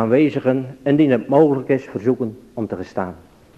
aanwezigen indien het mogelijk is verzoeken om te gestaan.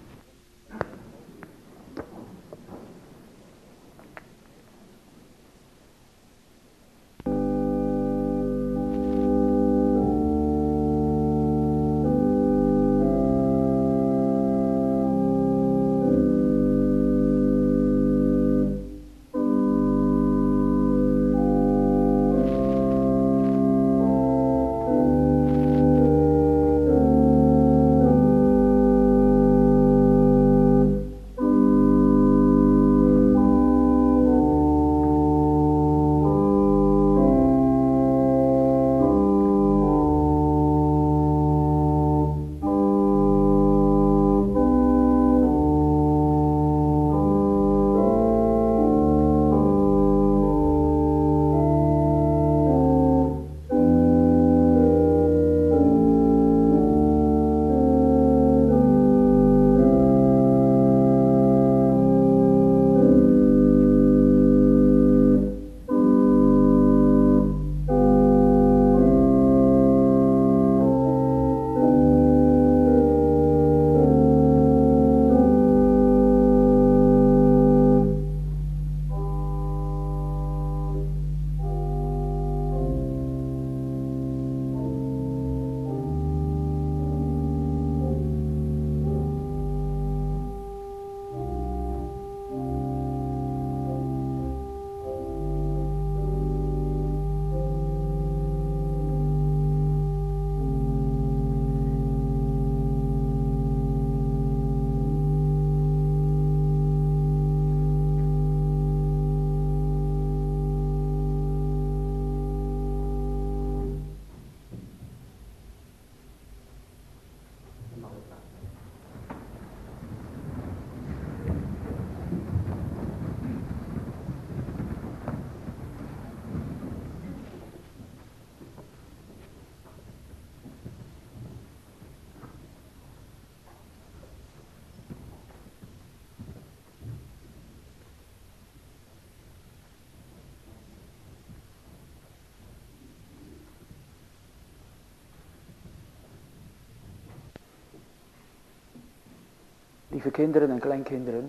Lieve kinderen en kleinkinderen,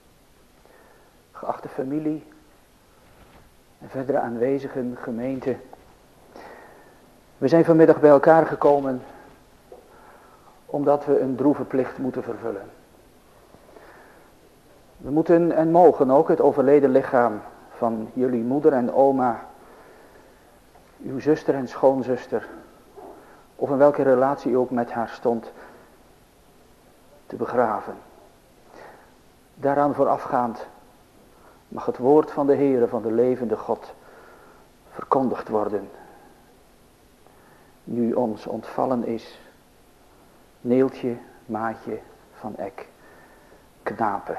geachte familie en verdere aanwezigen, gemeente. We zijn vanmiddag bij elkaar gekomen omdat we een droeve plicht moeten vervullen. We moeten en mogen ook het overleden lichaam van jullie moeder en oma, uw zuster en schoonzuster, of in welke relatie u ook met haar stond, te begraven. Daaraan voorafgaand mag het woord van de Heere, van de levende God, verkondigd worden. Nu ons ontvallen is Neeltje, Maatje van Eck, Knapen.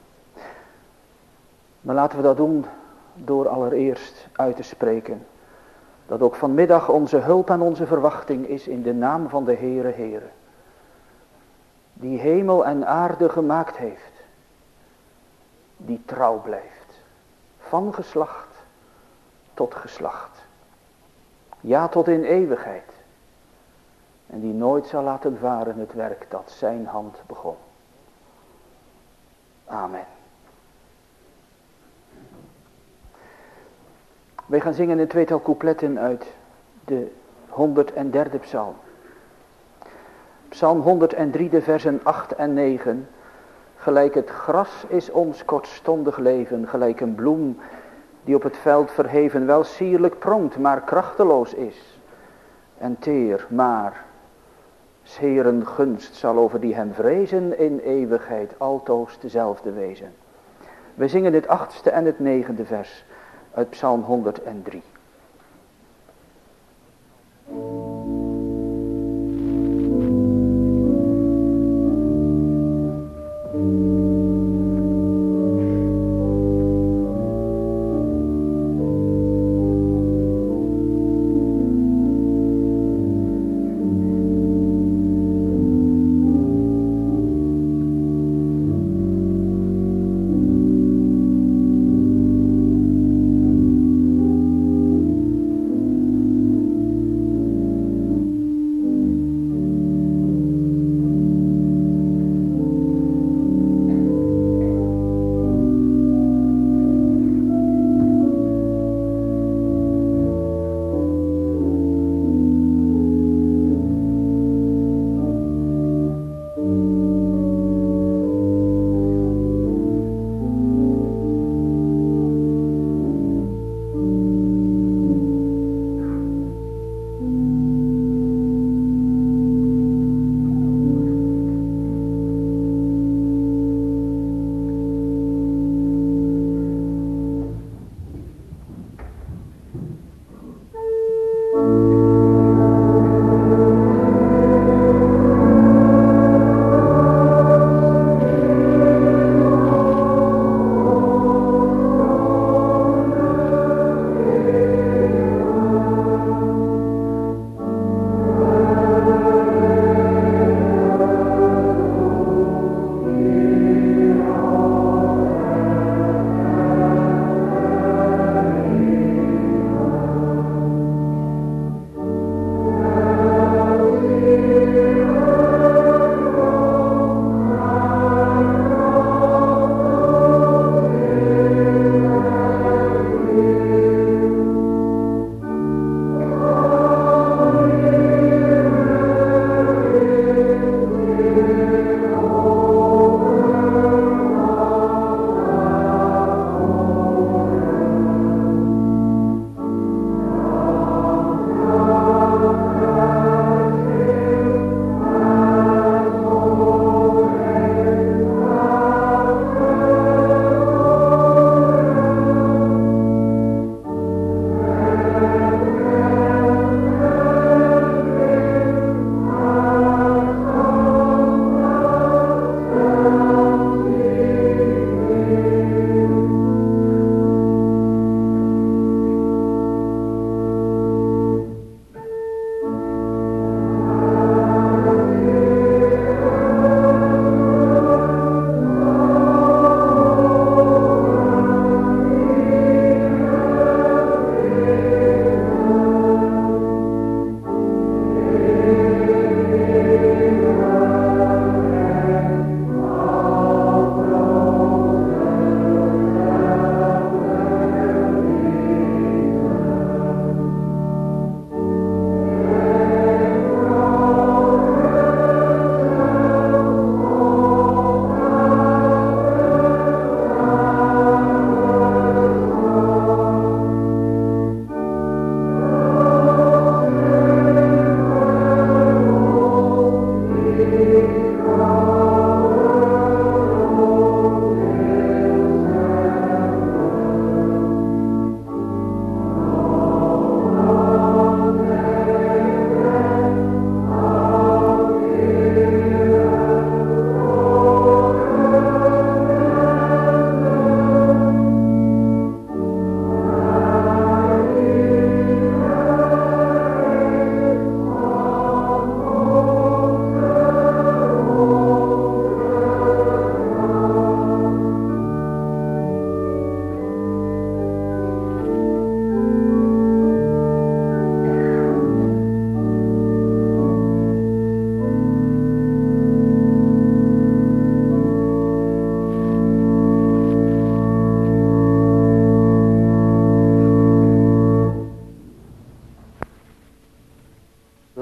Maar laten we dat doen door allereerst uit te spreken dat ook vanmiddag onze hulp en onze verwachting is in de naam van de Heere, die hemel en aarde gemaakt heeft, die trouw blijft, van geslacht tot geslacht, ja tot in eeuwigheid, en die nooit zal laten varen het werk dat zijn hand begon. Amen. Wij gaan zingen een tweetal coupletten uit de 103e psalm. Psalm 103, de versen 8 en 9. Gelijk het gras is ons kortstondig leven, gelijk een bloem die op het veld verheven wel sierlijk pronkt, maar krachteloos is. En teer, maar 's Heeren gunst zal over die hem vrezen in eeuwigheid altoos dezelfde wezen. We zingen het 8e en het 9e vers uit Psalm 103.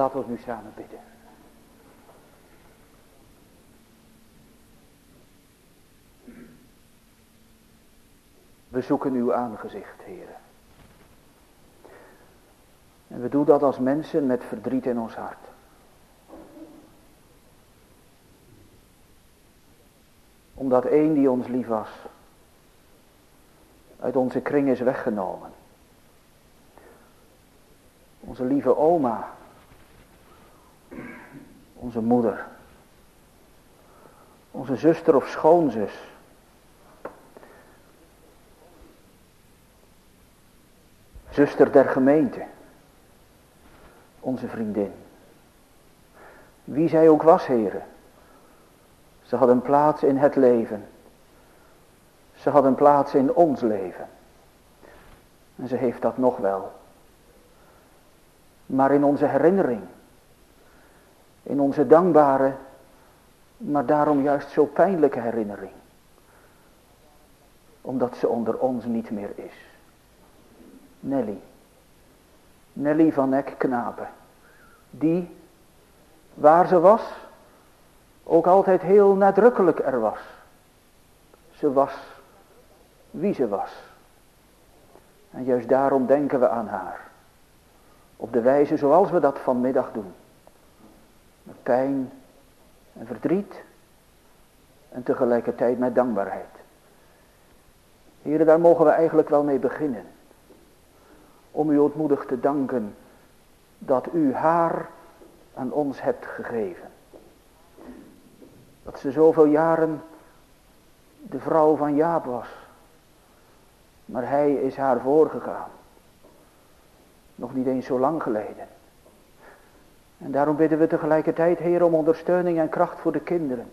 laten we nu samen bidden. We zoeken uw aangezicht, Heere. En we doen dat als mensen met verdriet in ons hart. Omdat één die ons lief was, uit onze kring is weggenomen. Onze lieve oma, onze moeder, onze zuster of schoonzus, zuster der gemeente, onze vriendin. Wie zij ook was, Heere, ze had een plaats in het leven. Ze had een plaats in ons leven. En ze heeft dat nog wel. Maar in onze herinnering, in onze dankbare, maar daarom juist zo pijnlijke herinnering, omdat ze onder ons niet meer is. Nelly van Eck-Knapen, die, waar ze was, ook altijd heel nadrukkelijk er was. Ze was wie ze was. En juist daarom denken we aan haar. Op de wijze zoals we dat vanmiddag doen. Met pijn en verdriet en tegelijkertijd met dankbaarheid. Heren, daar mogen we eigenlijk wel mee beginnen. Om u ootmoedig te danken dat u haar aan ons hebt gegeven. Dat ze zoveel jaren de vrouw van Jaap was. Maar hij is haar voorgegaan. Nog niet eens zo lang geleden. En daarom bidden we tegelijkertijd, Heer, om ondersteuning en kracht voor de kinderen.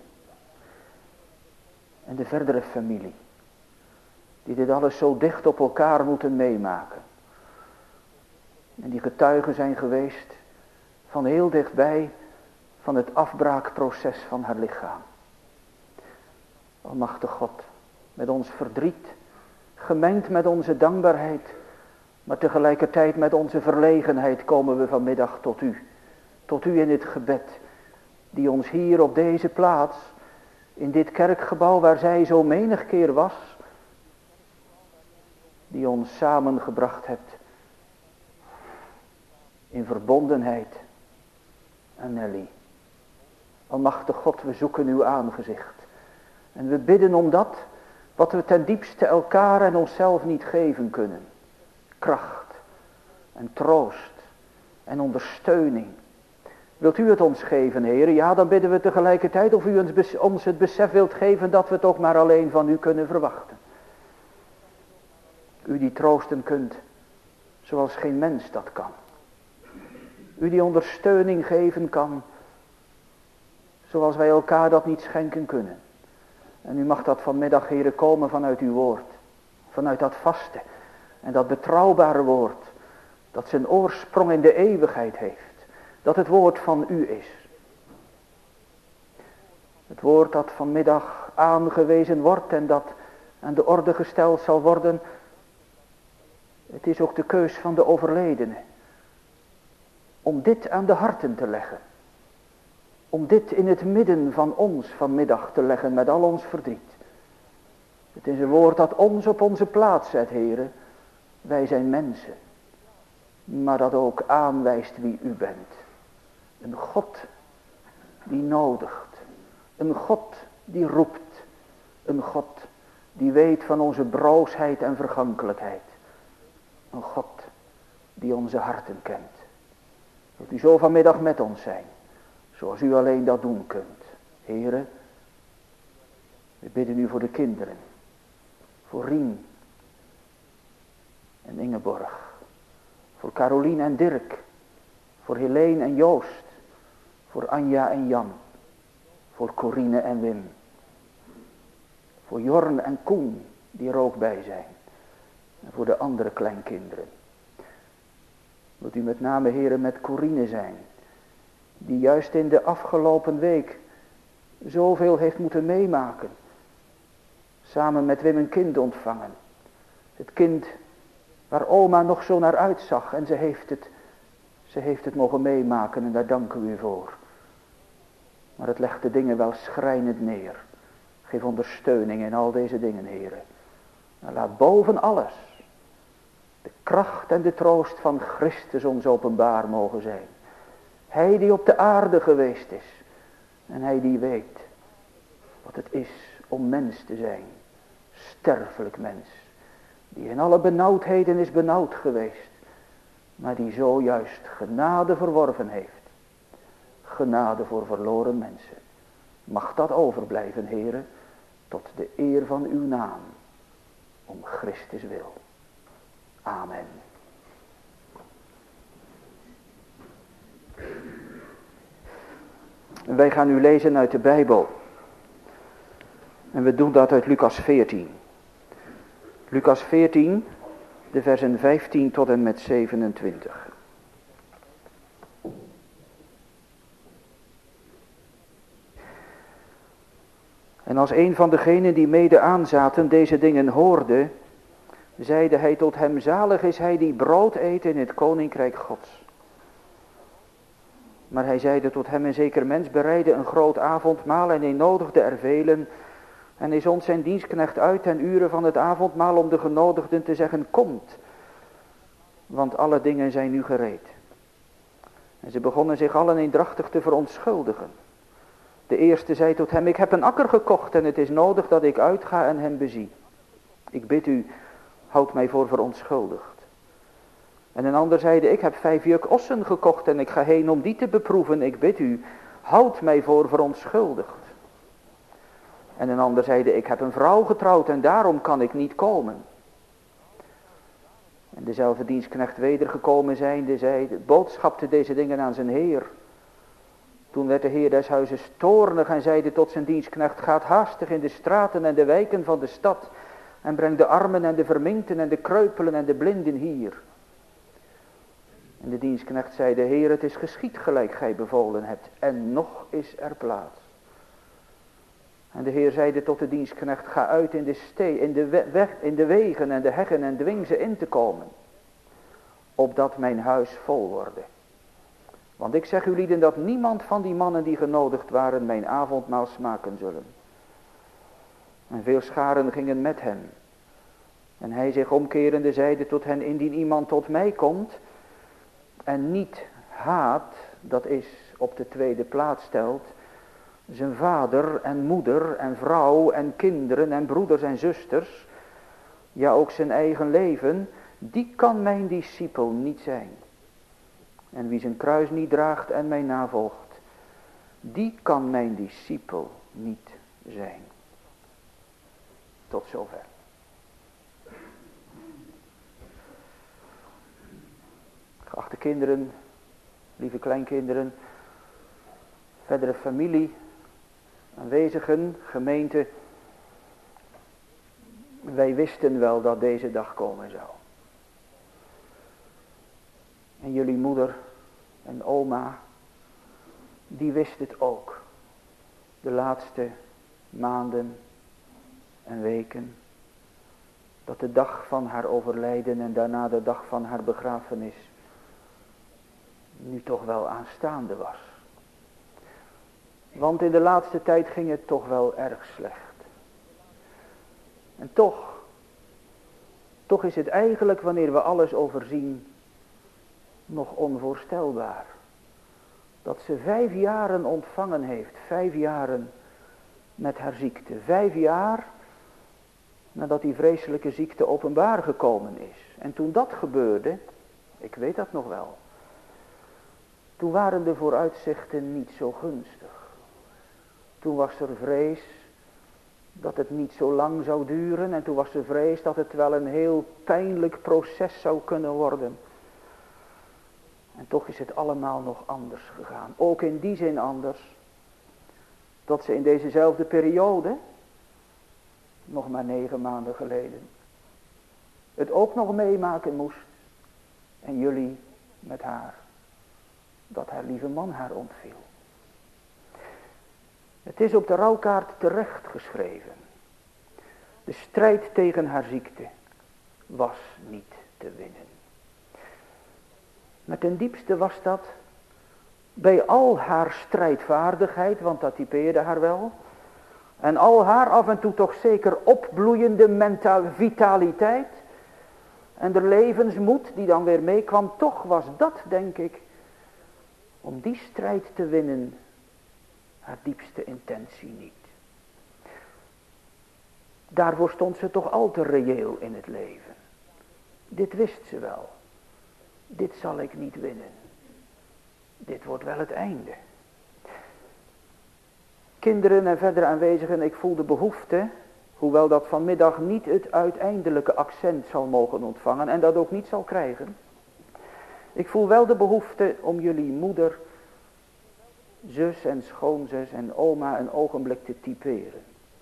En de verdere familie. Die dit alles zo dicht op elkaar moeten meemaken. En die getuigen zijn geweest van heel dichtbij van het afbraakproces van haar lichaam. Almachtig God, met ons verdriet, gemengd met onze dankbaarheid, maar tegelijkertijd met onze verlegenheid komen we vanmiddag tot u. Tot u in het gebed, die ons hier op deze plaats, in dit kerkgebouw waar zij zo menig keer was, die ons samengebracht hebt in verbondenheid en Nelly. Almachtig God, we zoeken uw aangezicht. En we bidden om dat wat we ten diepste elkaar en onszelf niet geven kunnen. Kracht en troost en ondersteuning. Wilt u het ons geven, Heer? Ja, dan bidden we tegelijkertijd of u ons het besef wilt geven dat we het ook maar alleen van u kunnen verwachten. U die troosten kunt zoals geen mens dat kan. U die ondersteuning geven kan zoals wij elkaar dat niet schenken kunnen. En u mag dat vanmiddag, Heere, komen vanuit uw woord. Vanuit dat vaste en dat betrouwbare woord. Dat zijn oorsprong in de eeuwigheid heeft. Dat het woord van u is. Het woord dat vanmiddag aangewezen wordt en dat aan de orde gesteld zal worden. Het is ook de keus van de overledene. Om dit aan de harten te leggen. Om dit in het midden van ons vanmiddag te leggen met al ons verdriet. Het is een woord dat ons op onze plaats zet, Heere. Wij zijn mensen. Maar dat ook aanwijst wie u bent. Een God die nodigt. Een God die roept. Een God die weet van onze broosheid en vergankelijkheid. Een God die onze harten kent. Wilt u zo vanmiddag met ons zijn. Zoals u alleen dat doen kunt. Heere, we bidden u voor de kinderen. Voor Rien en Ingeborg. Voor Carolien en Dirk. Voor Helene en Joost. Voor Anja en Jan. Voor Corine en Wim. Voor Jorn en Koen, die er ook bij zijn. En voor de andere kleinkinderen. Wilt u met name, Heere, met Corine zijn. Die juist in de afgelopen week zoveel heeft moeten meemaken. Samen met Wim een kind ontvangen. Het kind waar oma nog zo naar uitzag. En ze Ze heeft het mogen meemaken en daar danken we u voor. Maar het legt de dingen wel schrijnend neer. Geef ondersteuning in al deze dingen, Heere. En laat boven alles de kracht en de troost van Christus ons openbaar mogen zijn. Hij die op de aarde geweest is. En hij die weet wat het is om mens te zijn. Sterfelijk mens. Die in alle benauwdheden is benauwd geweest. Maar die zojuist genade verworven heeft. Genade voor verloren mensen. Mag dat overblijven, Heere, tot de eer van uw naam. Om Christus wil. Amen. Wij gaan nu lezen uit de Bijbel. En we doen dat uit Lucas 14. Lucas 14, de versen 15 tot en met 27. En als een van degenen die mede aanzaten deze dingen hoorde, zeide hij tot hem, zalig is hij die brood eet in het koninkrijk Gods. Maar hij zeide tot hem, een zeker mens bereidde een groot avondmaal en hij nodigde er velen. En hij zond zijn dienstknecht uit ten uren van het avondmaal om de genodigden te zeggen, komt, want alle dingen zijn nu gereed. En ze begonnen zich allen eendrachtig te verontschuldigen. De eerste zei tot hem, ik heb een akker gekocht en het is nodig dat ik uitga en hem bezie. Ik bid u, houd mij voor verontschuldigd. En een ander zeide, ik heb 5 juk ossen gekocht en ik ga heen om die te beproeven. Ik bid u, houd mij voor verontschuldigd. En een ander zeide, ik heb een vrouw getrouwd en daarom kan ik niet komen. En dezelfde dienstknecht wedergekomen zijnde, boodschapte deze dingen aan zijn heer. Toen werd de heer des huizes toornig en zeide tot zijn dienstknecht, gaat haastig in de straten en de wijken van de stad en breng de armen en de verminkten en de kreupelen en de blinden hier. En de dienstknecht zeide, heer, het is geschied gelijk gij bevolen hebt en nog is er plaats. En de heer zeide tot de dienstknecht, ga uit in in de wegen en de heggen en dwing ze in te komen, opdat mijn huis vol worde. Want ik zeg u lieden dat niemand van die mannen die genodigd waren mijn avondmaal smaken zullen. En veel scharen gingen met hem. En hij zich omkerende zeide tot hen, indien iemand tot mij komt en niet haat, dat is op de tweede plaats stelt, zijn vader en moeder en vrouw en kinderen en broeders en zusters, ja ook zijn eigen leven, die kan mijn discipel niet zijn. En wie zijn kruis niet draagt en mij navolgt, die kan mijn discipel niet zijn. Tot zover. Geachte kinderen, lieve kleinkinderen, verdere familie, aanwezigen, gemeente. Wij wisten wel dat deze dag komen zou. En jullie moeder en oma, die wist het ook. De laatste maanden en weken. Dat de dag van haar overlijden en daarna de dag van haar begrafenis nu toch wel aanstaande was. Want in de laatste tijd ging het toch wel erg slecht. En toch is het eigenlijk, wanneer we alles overzien, nog onvoorstelbaar. Dat ze 5 jaren ontvangen heeft. 5 jaren met haar ziekte. 5 jaar nadat die vreselijke ziekte openbaar gekomen is. En toen dat gebeurde, ik weet dat nog wel. Toen waren de vooruitzichten niet zo gunstig. Toen was er vrees dat het niet zo lang zou duren. En toen was er vrees dat het wel een heel pijnlijk proces zou kunnen worden. En toch is het allemaal nog anders gegaan. Ook in die zin anders. Dat ze in dezezelfde periode, nog maar 9 maanden geleden, het ook nog meemaken moest. En jullie met haar. Dat haar lieve man haar ontviel. Het is op de rouwkaart terecht geschreven. De strijd tegen haar ziekte was niet te winnen. Maar ten diepste was dat bij al haar strijdvaardigheid, want dat typeerde haar wel. En al haar af en toe toch zeker opbloeiende vitaliteit. En de levensmoed die dan weer meekwam, toch was dat, denk ik, om die strijd te winnen, haar diepste intentie niet. Daarvoor stond ze toch al te reëel in het leven. Dit wist ze wel. Dit zal ik niet winnen. Dit wordt wel het einde. Kinderen en verdere aanwezigen, ik voel de behoefte, hoewel dat vanmiddag niet het uiteindelijke accent zal mogen ontvangen en dat ook niet zal krijgen. Ik voel wel de behoefte om jullie moeder, zus en schoonzus en oma een ogenblik te typeren.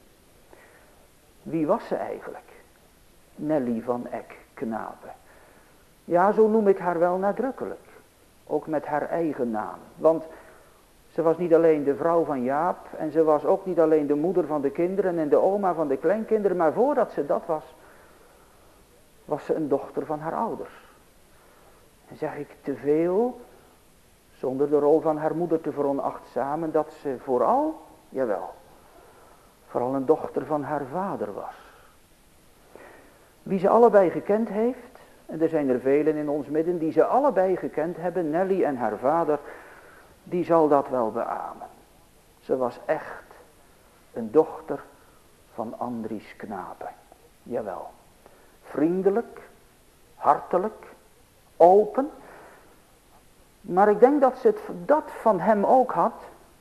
Wie was ze eigenlijk? Nelly van Eck Knape. Ja, zo noem ik haar wel nadrukkelijk. Ook met haar eigen naam. Want ze was niet alleen de vrouw van Jaap. En ze was ook niet alleen de moeder van de kinderen en de oma van de kleinkinderen. Maar voordat ze dat was, was ze een dochter van haar ouders. En zeg ik te veel, zonder de rol van haar moeder te veronachtzamen, dat ze vooral, jawel, vooral een dochter van haar vader was. Wie ze allebei gekend heeft, en er zijn er velen in ons midden die ze allebei gekend hebben, Nelly en haar vader, die zal dat wel beamen. Ze was echt een dochter van Andries Knape. Jawel. Vriendelijk, hartelijk, open. Maar ik denk dat ze dat van hem ook had.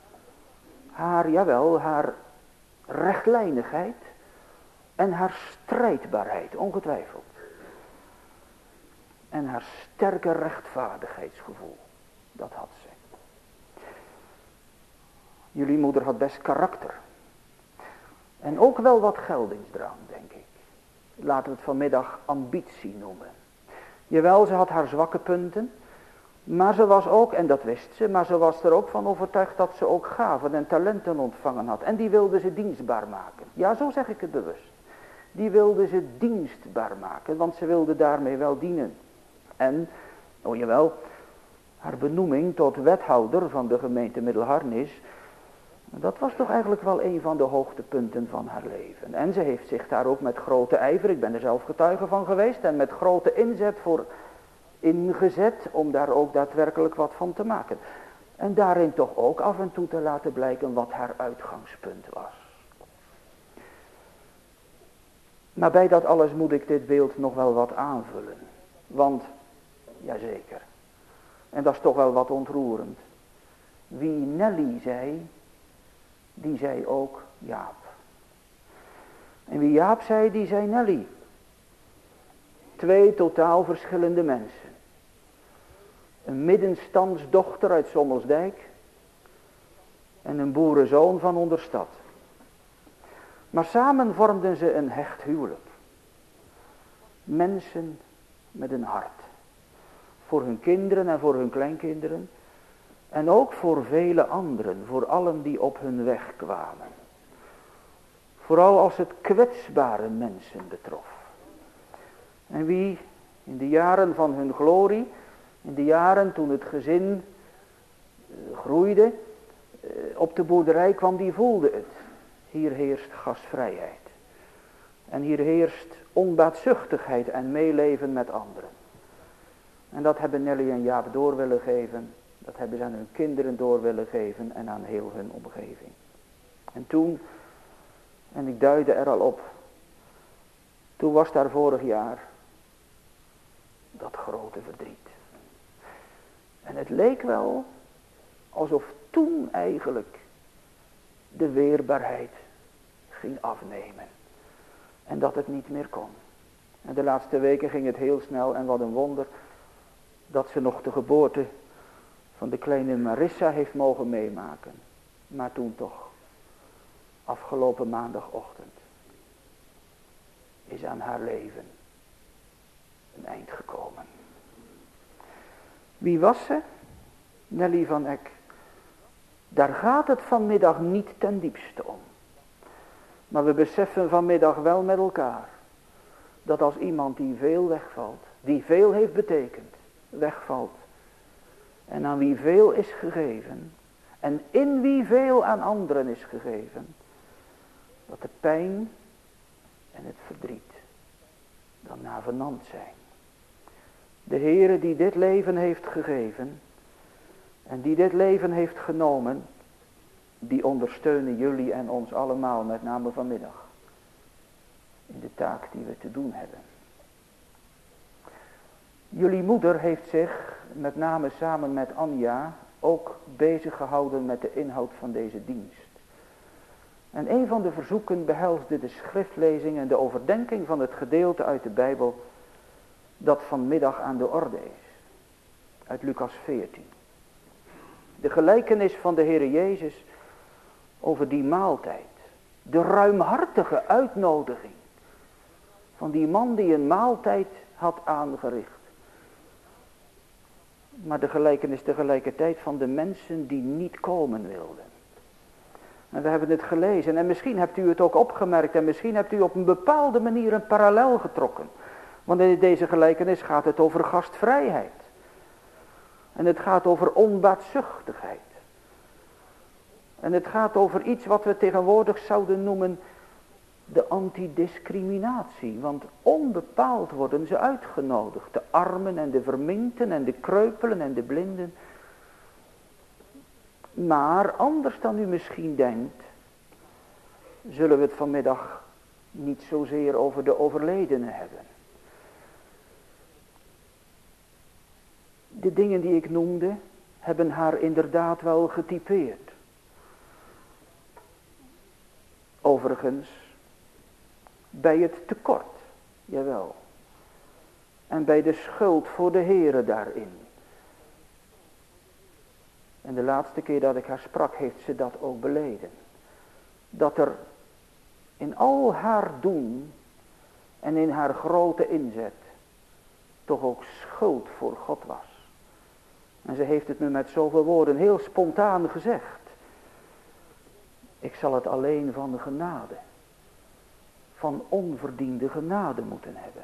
Haar rechtlijnigheid en haar strijdbaarheid, ongetwijfeld. En haar sterke rechtvaardigheidsgevoel, dat had ze. Jullie moeder had best karakter. En ook wel wat geldingsdrang, denk ik. Laten we het vanmiddag ambitie noemen. Jawel, ze had haar zwakke punten. Maar ze was ook, en dat wist ze, maar ze was er ook van overtuigd dat ze ook gaven en talenten ontvangen had. En die wilde ze dienstbaar maken. Ja, zo zeg ik het bewust. Die wilde ze dienstbaar maken, want ze wilde daarmee wel dienen. En, oh jawel, haar benoeming tot wethouder van de gemeente Middelharnis, dat was toch eigenlijk wel een van de hoogtepunten van haar leven. En ze heeft zich daar ook met grote ijver, ik ben er zelf getuige van geweest, en met grote inzet voor ingezet om daar ook daadwerkelijk wat van te maken. En daarin toch ook af en toe te laten blijken wat haar uitgangspunt was. Maar bij dat alles moet ik dit beeld nog wel wat aanvullen. Want, jazeker, en dat is toch wel wat ontroerend. Wie Nelly zei, die zei ook Jaap. En wie Jaap zei, die zei Nelly. Twee totaal verschillende mensen. Een middenstandsdochter uit Sommelsdijk en een boerenzoon van Onderstad. Maar samen vormden ze een hecht huwelijk. Mensen met een hart. Voor hun kinderen en voor hun kleinkinderen. En ook voor vele anderen, voor allen die op hun weg kwamen. Vooral als het kwetsbare mensen betrof. En wie in de jaren van hun glorie, in de jaren toen het gezin groeide, op de boerderij kwam, die voelde het. Hier heerst gastvrijheid. En hier heerst onbaatzuchtigheid en meeleven met anderen. En dat hebben Nelly en Jaap door willen geven. Dat hebben ze aan hun kinderen door willen geven en aan heel hun omgeving. En toen, en ik duidde er al op, toen was daar vorig jaar dat grote verdriet. En het leek wel alsof toen eigenlijk de weerbaarheid ging afnemen. En dat het niet meer kon. En de laatste weken ging het heel snel en wat een wonder dat ze nog de geboorte van de kleine Marissa heeft mogen meemaken. Maar toen toch, afgelopen maandagochtend, is aan haar leven een eind gekomen. Wie was ze? Nelly van Eck. Daar gaat het vanmiddag niet ten diepste om. Maar we beseffen vanmiddag wel met elkaar dat als iemand die veel wegvalt, die veel heeft betekend, wegvalt, En aan wie veel is gegeven, en in wie veel aan anderen is gegeven, dat de pijn en het verdriet dan navenant zijn. De Heere die dit leven heeft gegeven en die dit leven heeft genomen, die ondersteunen jullie en ons allemaal, met name vanmiddag, in de taak die we te doen hebben. Jullie moeder heeft zich, met name samen met Anja, ook bezig gehouden met de inhoud van deze dienst. En een van de verzoeken behelsde de schriftlezing en de overdenking van het gedeelte uit de Bijbel dat vanmiddag aan de orde is. Uit Lucas 14. De gelijkenis van de Heere Jezus over die maaltijd. De ruimhartige uitnodiging van die man die een maaltijd had aangericht. Maar de gelijkenis tegelijkertijd van de mensen die niet komen wilden. En we hebben het gelezen en misschien hebt u het ook opgemerkt en misschien hebt u op een bepaalde manier een parallel getrokken. Want in deze gelijkenis gaat het over gastvrijheid. En het gaat over onbaatzuchtigheid. En het gaat over iets wat we tegenwoordig zouden noemen de antidiscriminatie. Want onbepaald worden ze uitgenodigd. De armen en de verminkten en de kreupelen en de blinden. Maar anders dan u misschien denkt, zullen we het vanmiddag niet zozeer over de overledenen hebben. De dingen die ik noemde, hebben haar inderdaad wel getypeerd. Overigens, bij het tekort, jawel. En bij de schuld voor de Heere daarin. En de laatste keer dat ik haar sprak, heeft ze dat ook beleden. Dat er in al haar doen en in haar grote inzet toch ook schuld voor God was. En ze heeft het me met zoveel woorden heel spontaan gezegd. Ik zal het alleen van de genade, van onverdiende genade moeten hebben.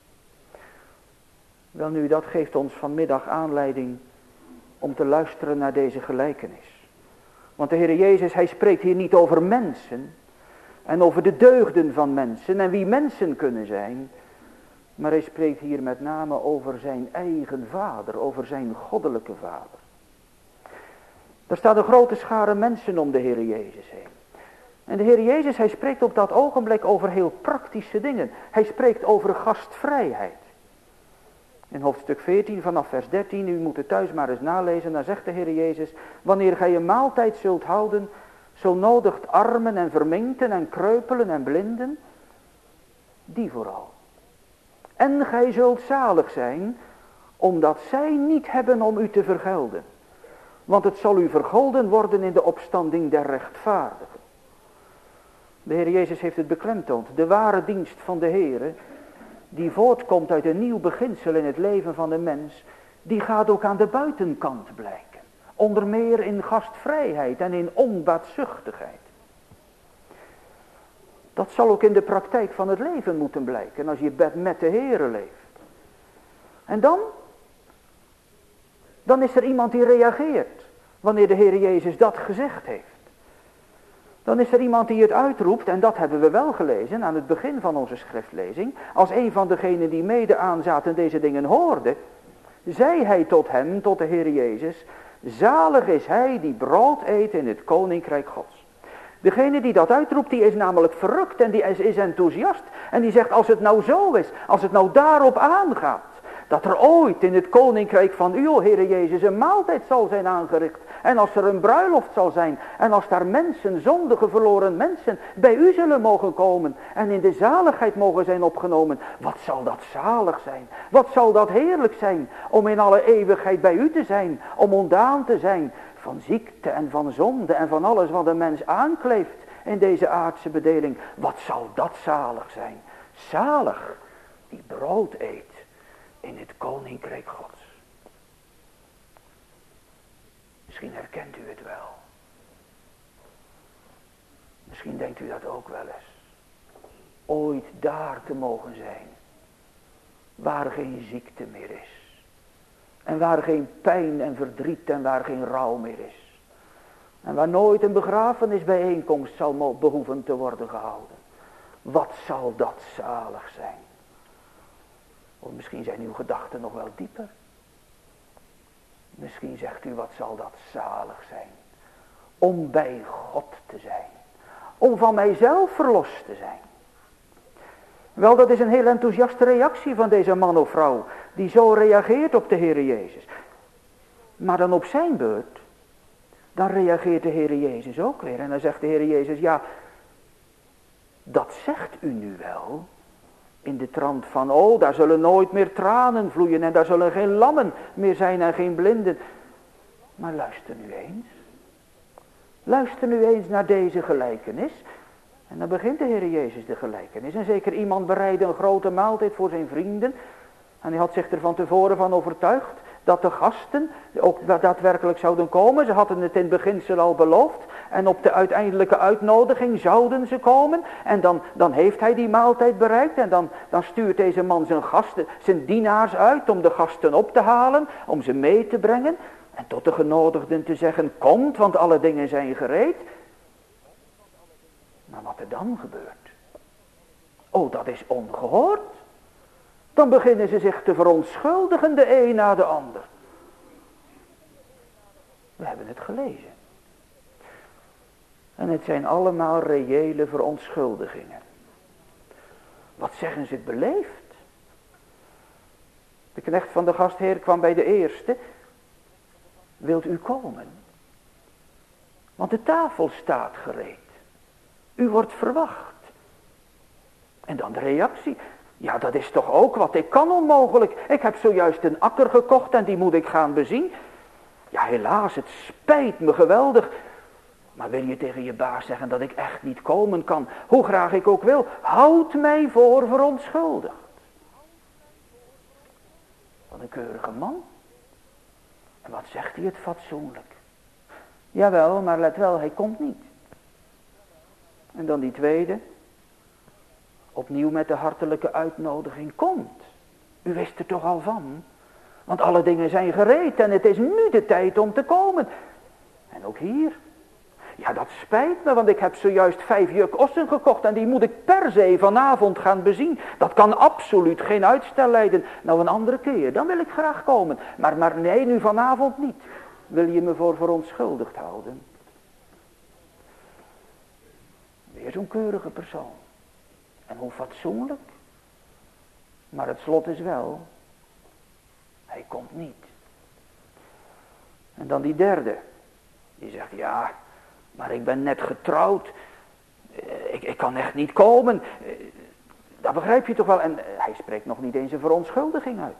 Welnu, dat geeft ons vanmiddag aanleiding om te luisteren naar deze gelijkenis. Want de Heer Jezus, hij spreekt hier niet over mensen en over de deugden van mensen en wie mensen kunnen zijn. Maar hij spreekt hier met name over zijn eigen vader, over zijn goddelijke vader. Er staat een grote schare mensen om de Heer Jezus heen. En de Heer Jezus, hij spreekt op dat ogenblik over heel praktische dingen. Hij spreekt over gastvrijheid. In hoofdstuk 14 vanaf vers 13, u moet het thuis maar eens nalezen, dan zegt de Heer Jezus: wanneer gij een maaltijd zult houden, zo nodigt armen en verminkten en kreupelen en blinden, die vooral. En gij zult zalig zijn, omdat zij niet hebben om u te vergelden. Want het zal u vergolden worden in de opstanding der rechtvaardigen. De Heer Jezus heeft het beklemtoond. De ware dienst van de Heere, die voortkomt uit een nieuw beginsel in het leven van de mens, die gaat ook aan de buitenkant blijken. Onder meer in gastvrijheid en in onbaatzuchtigheid. Dat zal ook in de praktijk van het leven moeten blijken als je met de Heere leeft. En dan is er iemand die reageert wanneer de Heer Jezus dat gezegd heeft. Dan is er iemand die het uitroept, en dat hebben we wel gelezen aan het begin van onze schriftlezing. Als een van degenen die mede aanzaten deze dingen hoorde, zei hij tot hem, tot de Heer Jezus: zalig is hij die brood eet in het koninkrijk Gods. Degene die dat uitroept, die is namelijk verrukt en die is enthousiast. En die zegt, als het nou zo is, als het nou daarop aangaat, dat er ooit in het koninkrijk van u, o Heere Jezus, een maaltijd zal zijn aangericht. En als er een bruiloft zal zijn. En als daar mensen, zondige verloren mensen, bij u zullen mogen komen. En in de zaligheid mogen zijn opgenomen. Wat zal dat zalig zijn. Wat zal dat heerlijk zijn. Om in alle eeuwigheid bij u te zijn. Om ontdaan te zijn van ziekte en van zonde. En van alles wat een mens aankleeft in deze aardse bedeling. Wat zal dat zalig zijn. Zalig die brood eet in het koninkrijk Gods. Misschien herkent u het wel. Misschien denkt u dat ook wel eens. Ooit daar te mogen zijn. Waar geen ziekte meer is. En waar geen pijn en verdriet en waar geen rouw meer is. En waar nooit een begrafenisbijeenkomst zal behoeven te worden gehouden. Wat zal dat zalig zijn. Of misschien zijn uw gedachten nog wel dieper. Misschien zegt u, wat zal dat zalig zijn. Om bij God te zijn. Om van mijzelf verlost te zijn. Wel, dat is een heel enthousiaste reactie van deze man of vrouw. Die zo reageert op de Heere Jezus. Maar dan op zijn beurt. Dan reageert de Heere Jezus ook weer. En dan zegt de Heere Jezus, ja. Dat zegt u nu wel. In de trant van, oh, daar zullen nooit meer tranen vloeien. En daar zullen geen lammen meer zijn en geen blinden. Maar luister nu eens. Luister nu eens naar deze gelijkenis. En dan begint de Heer Jezus de gelijkenis. En zeker iemand bereidde een grote maaltijd voor zijn vrienden. En hij had zich er van tevoren van overtuigd dat de gasten ook daadwerkelijk zouden komen. Ze hadden het in het beginsel al beloofd. En op de uiteindelijke uitnodiging zouden ze komen. En dan heeft hij die maaltijd bereikt. En dan stuurt deze man zijn gasten, zijn dienaars uit om de gasten op te halen. Om ze mee te brengen. En tot de genodigden te zeggen, komt, want alle dingen zijn gereed. Maar wat er dan gebeurt. Oh, dat is ongehoord. Dan beginnen ze zich te verontschuldigen, de een na de ander. We hebben het gelezen. En het zijn allemaal reële verontschuldigingen. Wat zeggen ze beleefd? De knecht van de gastheer kwam bij de eerste. Wilt u komen? Want de tafel staat gereed. U wordt verwacht. En dan de reactie. Ja, dat is toch ook wat. Ik kan onmogelijk. Ik heb zojuist een akker gekocht en die moet ik gaan bezien. Ja, helaas, het spijt me geweldig. Maar wil je tegen je baas zeggen dat ik echt niet komen kan? Hoe graag ik ook wil. Houd mij voor verontschuldigd. Wat een keurige man. En wat zegt hij het fatsoenlijk? Jawel, maar let wel, hij komt niet. En dan die tweede. Opnieuw met de hartelijke uitnodiging, komt. U wist er toch al van. Want alle dingen zijn gereed en het is nu de tijd om te komen. En ook hier. Ja, dat spijt me, want ik heb zojuist 5 juk ossen gekocht en die moet ik per se vanavond gaan bezien. Dat kan absoluut geen uitstel leiden. Nou, een andere keer, dan wil ik graag komen. Maar nee, nu vanavond niet. Wil je me voor verontschuldigd houden? Weer zo'n keurige persoon. En hoe fatsoenlijk. Maar het slot is wel. Hij komt niet. En dan die derde. Die zegt, ja, maar ik ben net getrouwd. Ik kan echt niet komen. Dat begrijp je toch wel. En hij spreekt nog niet eens een verontschuldiging uit.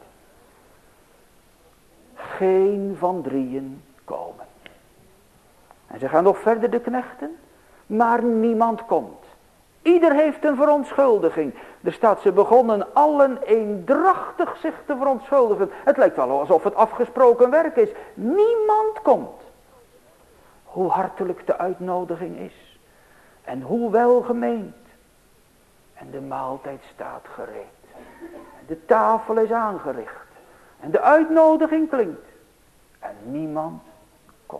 Geen van drieën komen. En ze gaan nog verder, de knechten. Maar niemand komt. Ieder heeft een verontschuldiging. Er staat, ze begonnen allen eendrachtig zich te verontschuldigen. Het lijkt wel alsof het afgesproken werk is. Niemand komt. Hoe hartelijk de uitnodiging is. En hoe welgemeend. En de maaltijd staat gereed. De tafel is aangericht. En de uitnodiging klinkt. En niemand komt.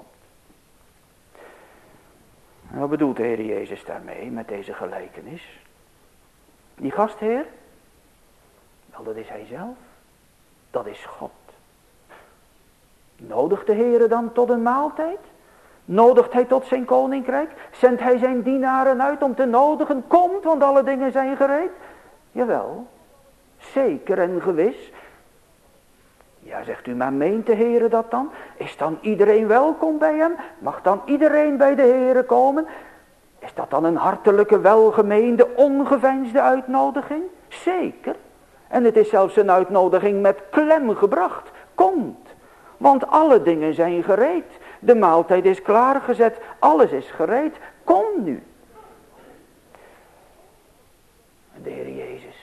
En wat bedoelt de Heer Jezus daarmee, met deze gelijkenis? Die gastheer? Wel, dat is hij zelf. Dat is God. Nodigt de Heer dan tot een maaltijd? Nodigt hij tot zijn koninkrijk? Zendt hij zijn dienaren uit om te nodigen? Komt, want alle dingen zijn gereed. Jawel, zeker en gewis. Ja, zegt u, maar meent de Heere dat dan? Is dan iedereen welkom bij hem? Mag dan iedereen bij de Heere komen? Is dat dan een hartelijke, welgemeende, ongeveinsde uitnodiging? Zeker. En het is zelfs een uitnodiging met klem gebracht. Komt, want alle dingen zijn gereed. De maaltijd is klaargezet, alles is gereed. Kom nu. En de Heer Jezus,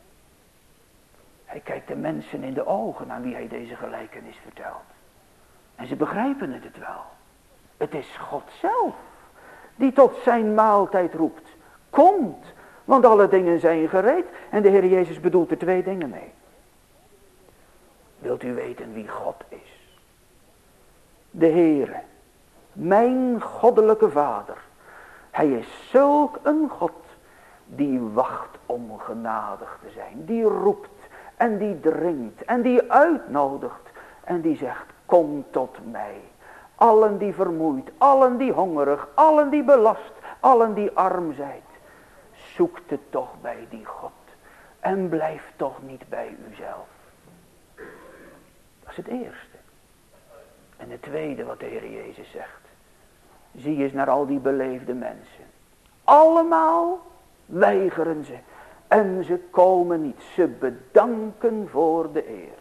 hij kijkt de mensen in de ogen aan wie hij deze gelijkenis vertelt. En ze begrijpen het wel. Het is God zelf die tot zijn maaltijd roept. Komt, want alle dingen zijn gereed. En de Heer Jezus bedoelt er 2 dingen mee. Wilt u weten wie God is? De Heere, mijn goddelijke Vader. Hij is zulk een God die wacht om genadig te zijn. Die roept en die dringt en die uitnodigt en die zegt, kom tot mij. Allen die vermoeid, allen die hongerig, allen die belast, allen die arm zijt. Zoekt het toch bij die God en blijf toch niet bij uzelf. Dat is het eerste. En het tweede wat de Heer Jezus zegt. Zie eens naar al die beleefde mensen. Allemaal weigeren ze. En ze komen niet. Ze bedanken voor de eer.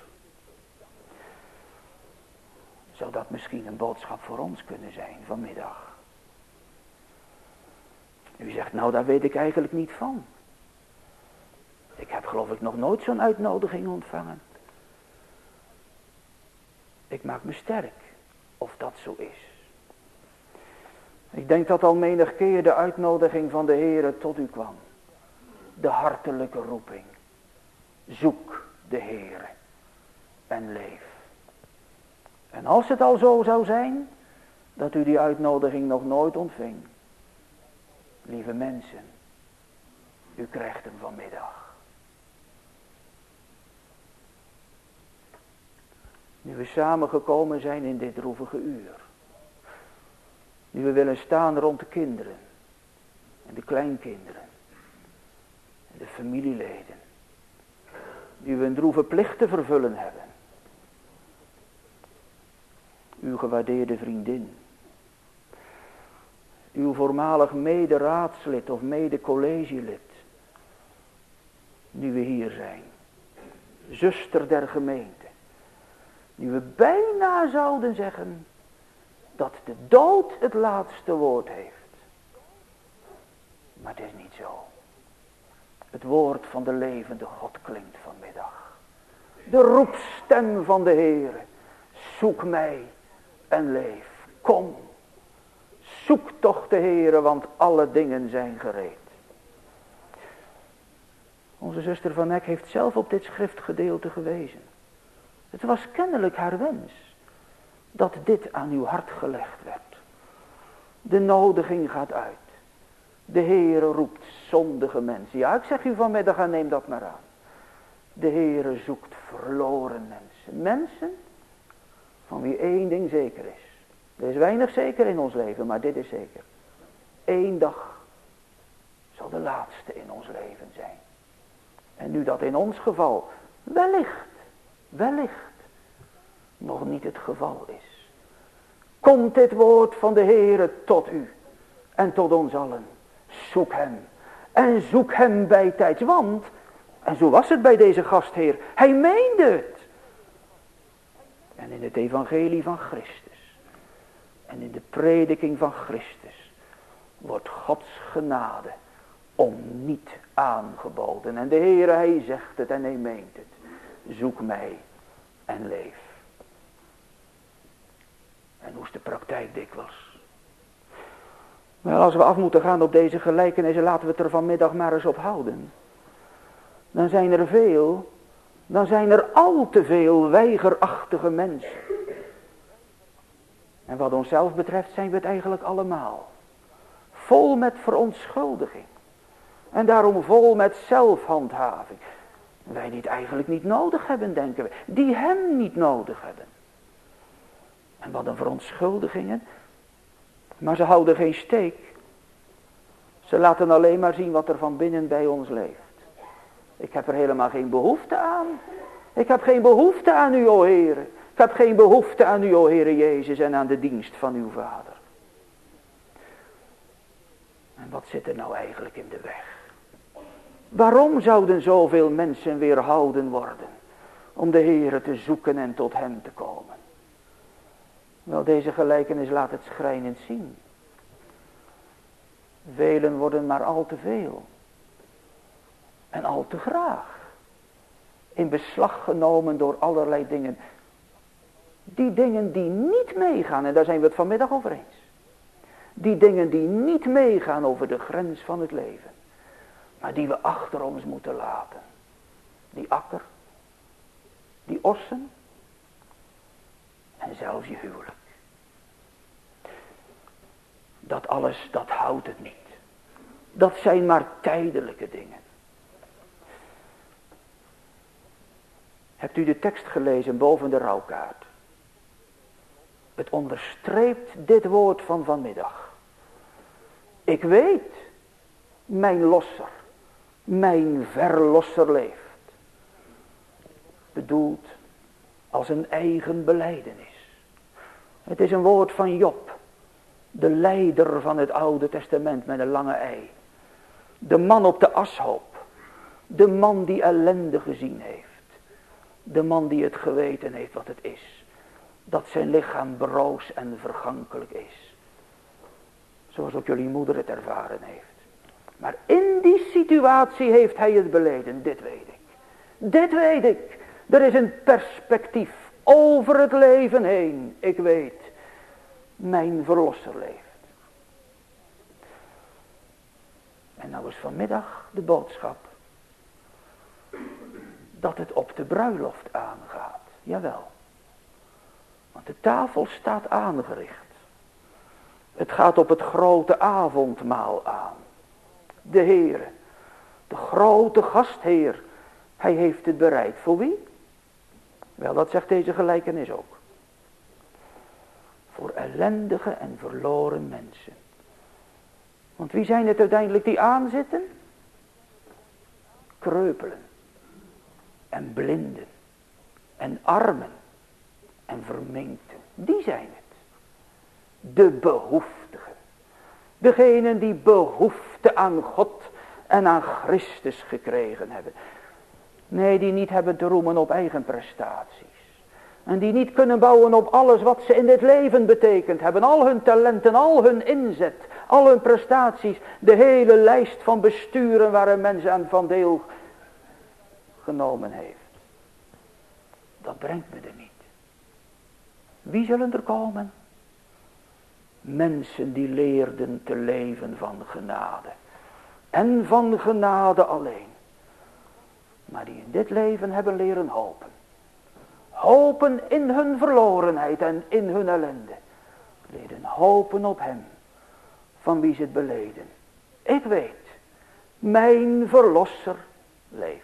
Zou dat misschien een boodschap voor ons kunnen zijn vanmiddag? U zegt, nou daar weet ik eigenlijk niet van. Ik heb geloof ik nog nooit zo'n uitnodiging ontvangen. Ik maak me sterk of dat zo is. Ik denk dat al menig keer de uitnodiging van de Heere tot u kwam. De hartelijke roeping. Zoek de Heere en leef. En als het al zo zou zijn dat u die uitnodiging nog nooit ontving. Lieve mensen, u krijgt hem vanmiddag. Nu we samengekomen zijn in dit droevige uur. Nu we willen staan rond de kinderen. En de kleinkinderen. En de familieleden. Nu we een droeve plicht te vervullen hebben. Uw gewaardeerde vriendin. Uw voormalig mede-raadslid of mede-collegielid. Nu we hier zijn. Zuster der gemeente. Nu we bijna zouden zeggen dat de dood het laatste woord heeft. Maar het is niet zo. Het woord van de levende God klinkt vanmiddag. De roepstem van de Heere. Zoek mij en leef. Kom. Zoek toch de Heere, want alle dingen zijn gereed. Onze zuster Van Eck heeft zelf op dit schriftgedeelte gewezen. Het was kennelijk haar wens dat dit aan uw hart gelegd werd. De nodiging gaat uit. De Heere roept zondige mensen. Ja, ik zeg u vanmiddag, neem dat maar aan. De Heere zoekt verloren mensen. Mensen van wie één ding zeker is. Er is weinig zeker in ons leven, maar dit is zeker. Eén dag zal de laatste in ons leven zijn. En nu dat in ons geval wellicht nog niet het geval is. Komt dit woord van de Heere tot u en tot ons allen. Zoek hem en zoek hem bijtijds, want, en zo was het bij deze gastheer, hij meende het. En in het evangelie van Christus en in de prediking van Christus wordt Gods genade om niet aangeboden. En de Heere, hij zegt het en hij meent het. Zoek mij en leef. En hoe is de praktijk dikwijls? Wel, als we af moeten gaan op deze gelijkenissen, laten we het er vanmiddag maar eens op houden. Dan zijn er al te veel weigerachtige mensen. En wat onszelf betreft zijn we het eigenlijk allemaal. Vol met verontschuldiging. En daarom vol met zelfhandhaving. Wij die het eigenlijk niet nodig hebben, denken we. Die hem niet nodig hebben. En wat een verontschuldigingen. Maar ze houden geen steek. Ze laten alleen maar zien wat er van binnen bij ons leeft. Ik heb er helemaal geen behoefte aan. Ik heb geen behoefte aan u, o Heere. Ik heb geen behoefte aan u, o Heere Jezus, en aan de dienst van uw Vader. En wat zit er nou eigenlijk in de weg? Waarom zouden zoveel mensen weerhouden worden om de Heere te zoeken en tot hem te komen? Wel, deze gelijkenis laat het schrijnend zien. Velen worden maar al te veel. En al te graag. In beslag genomen door allerlei dingen. Die dingen die niet meegaan, en daar zijn we het vanmiddag over eens. Die dingen die niet meegaan over de grens van het leven. Maar die we achter ons moeten laten. Die akker. Die ossen. zelfs je huwelijk. Dat alles, dat houdt het niet. Dat zijn maar tijdelijke dingen. Hebt u de tekst gelezen boven de rouwkaart? Het onderstreept dit woord van vanmiddag. Ik weet, mijn losser, mijn verlosser leeft. Bedoeld als een eigen belijdenis. Het is een woord van Job. De leider van het Oude Testament met een lange ei. De man op de ashoop. De man die ellende gezien heeft. De man die het geweten heeft wat het is. Dat zijn lichaam broos en vergankelijk is. Zoals ook jullie moeder het ervaren heeft. Maar in die situatie heeft hij het beleden. Dit weet ik. Dit weet ik. Er is een perspectief over het leven heen. Ik weet. Mijn verlosser leeft. En nou is vanmiddag de boodschap. Dat het op de bruiloft aangaat. Jawel. Want de tafel staat aangericht. Het gaat op het grote avondmaal aan. De Heere. De grote gastheer. Hij heeft het bereid. Voor wie? Wel, dat zegt deze gelijkenis ook. Voor ellendige en verloren mensen. Want wie zijn het uiteindelijk die aanzitten? Kreupelen. En blinden. En armen. En verminkten. Die zijn het. De behoeftigen. Degenen die behoefte aan God en aan Christus gekregen hebben. Nee, die niet hebben te roemen op eigen prestaties. En die niet kunnen bouwen op alles wat ze in dit leven betekend hebben. Al hun talenten, al hun inzet, al hun prestaties. De hele lijst van besturen waar een mens aan van deel genomen heeft. Dat brengt me er niet. Wie zullen er komen? Mensen die leerden te leven van genade. En van genade alleen. Maar die in dit leven hebben leren hopen. Hopen in hun verlorenheid en in hun ellende. Leren hopen op hem. Van wie ze het beleden. Ik weet. Mijn verlosser leeft.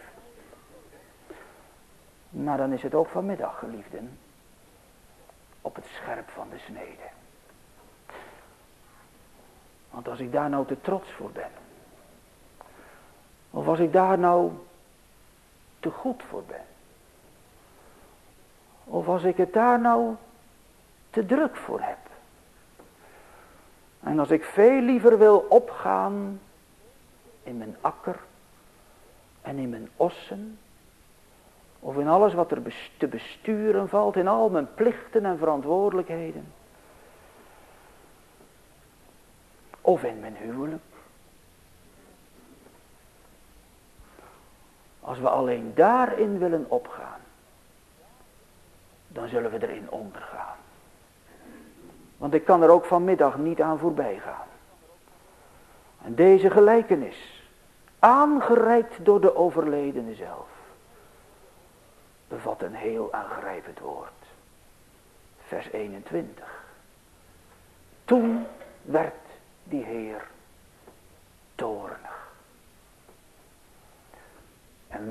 Maar dan is het ook vanmiddag, geliefden. Op het scherp van de snede. Want als ik daar nou te trots voor ben. Of als ik daar nou te goed voor ben. Of als ik het daar nou te druk voor heb. En als ik veel liever wil opgaan in mijn akker en in mijn ossen. Of in alles wat er te besturen valt, in al mijn plichten en verantwoordelijkheden. Of in mijn huwelijk. Als we alleen daarin willen opgaan, dan zullen we erin ondergaan. Want ik kan er ook vanmiddag niet aan voorbij gaan. En deze gelijkenis, aangereikt door de overledene zelf, bevat een heel aangrijpend woord. Vers 21. Toen werd die Heer toornig. En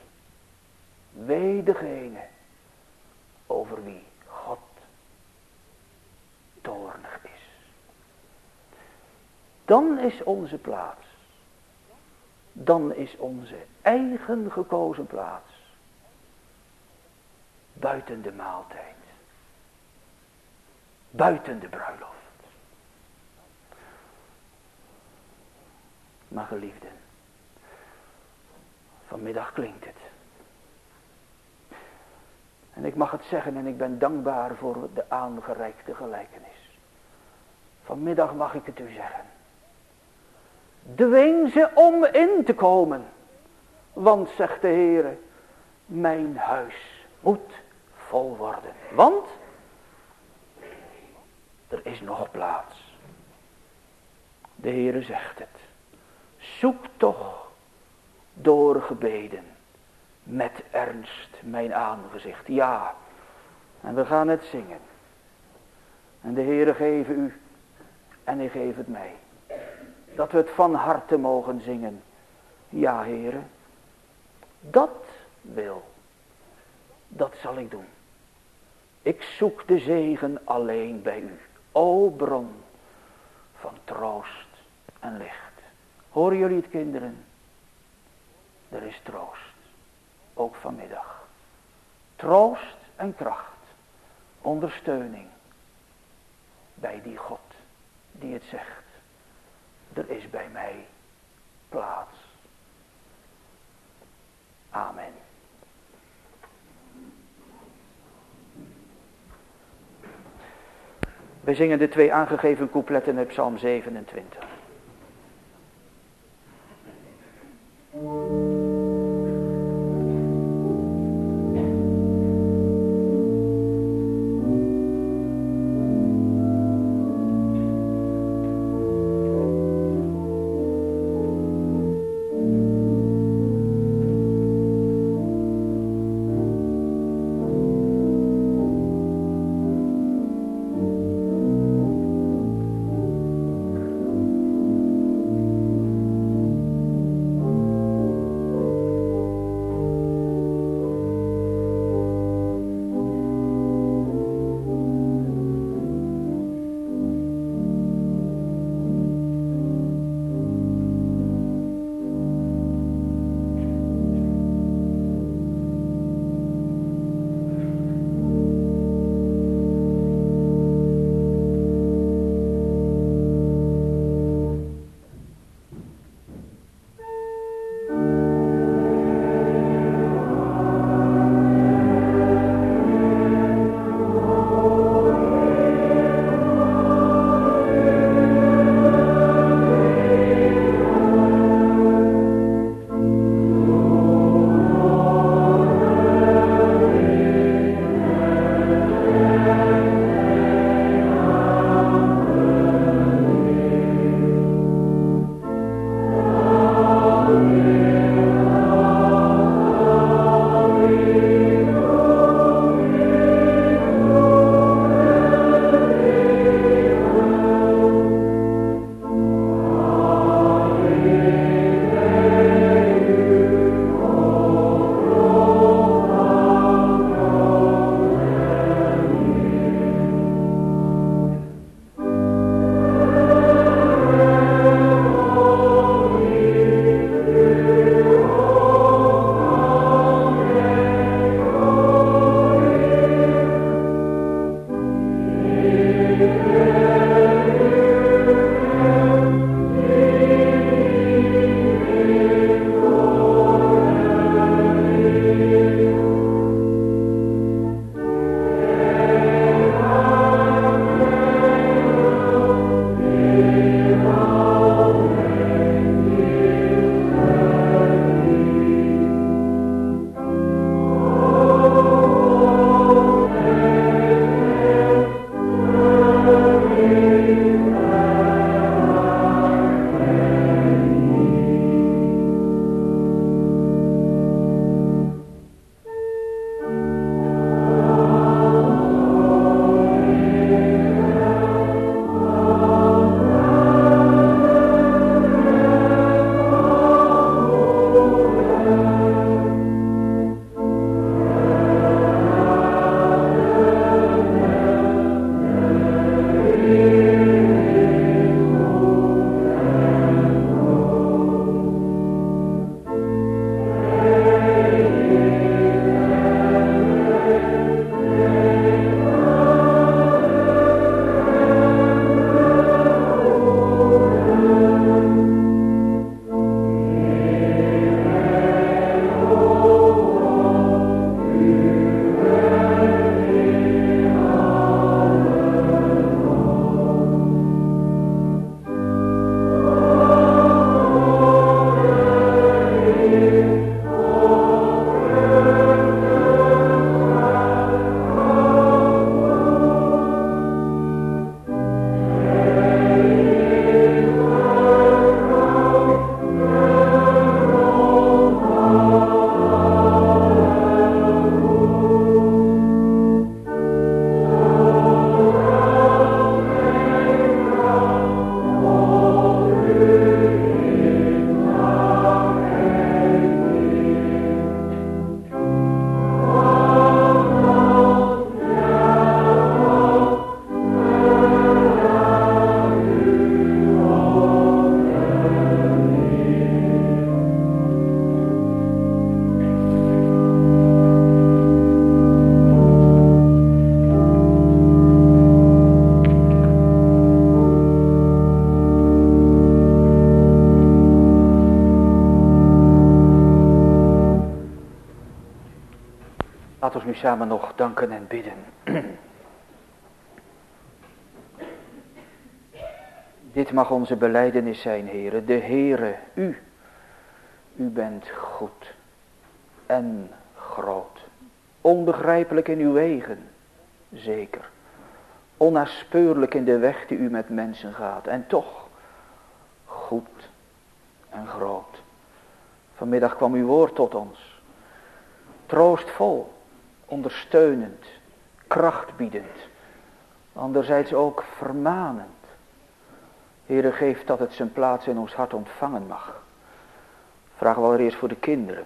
wee degene over wie God toornig is. Dan is onze plaats. Dan is onze eigen gekozen plaats. Buiten de maaltijd. Buiten de bruiloft. Maar geliefden. Vanmiddag klinkt het. En ik mag het zeggen en ik ben dankbaar voor de aangereikte gelijkenis. Vanmiddag mag ik het u zeggen. Dwing ze om in te komen. Want, zegt de Heere, mijn huis moet vol worden. Want er is nog plaats. De Heere zegt het. Zoek toch door gebeden met ernst mijn aangezicht. Ja, en we gaan het zingen. En de Heere geven u en hij geeft het mij. Dat we het van harte mogen zingen. Ja, Heere, dat wil. Dat zal ik doen. Ik zoek de zegen alleen bij u. O bron van troost en licht. Horen jullie het, kinderen? Er is troost. Ook vanmiddag. Troost en kracht. Ondersteuning. Bij die God die het zegt. Er is bij mij plaats. Amen. We zingen de 2 aangegeven coupletten uit Psalm 27. samen nog danken en bidden. Dit mag onze belijdenis zijn, Heere. De Heere, u bent goed en groot. Onbegrijpelijk in uw wegen, zeker. Onnaspeurlijk in de weg die u met mensen gaat. En toch goed en groot. Vanmiddag kwam uw woord tot ons. Troostvol, ondersteunend, krachtbiedend. Anderzijds ook vermanend. Heere, geef dat het zijn plaats in ons hart ontvangen mag. Vragen we allereerst voor de kinderen.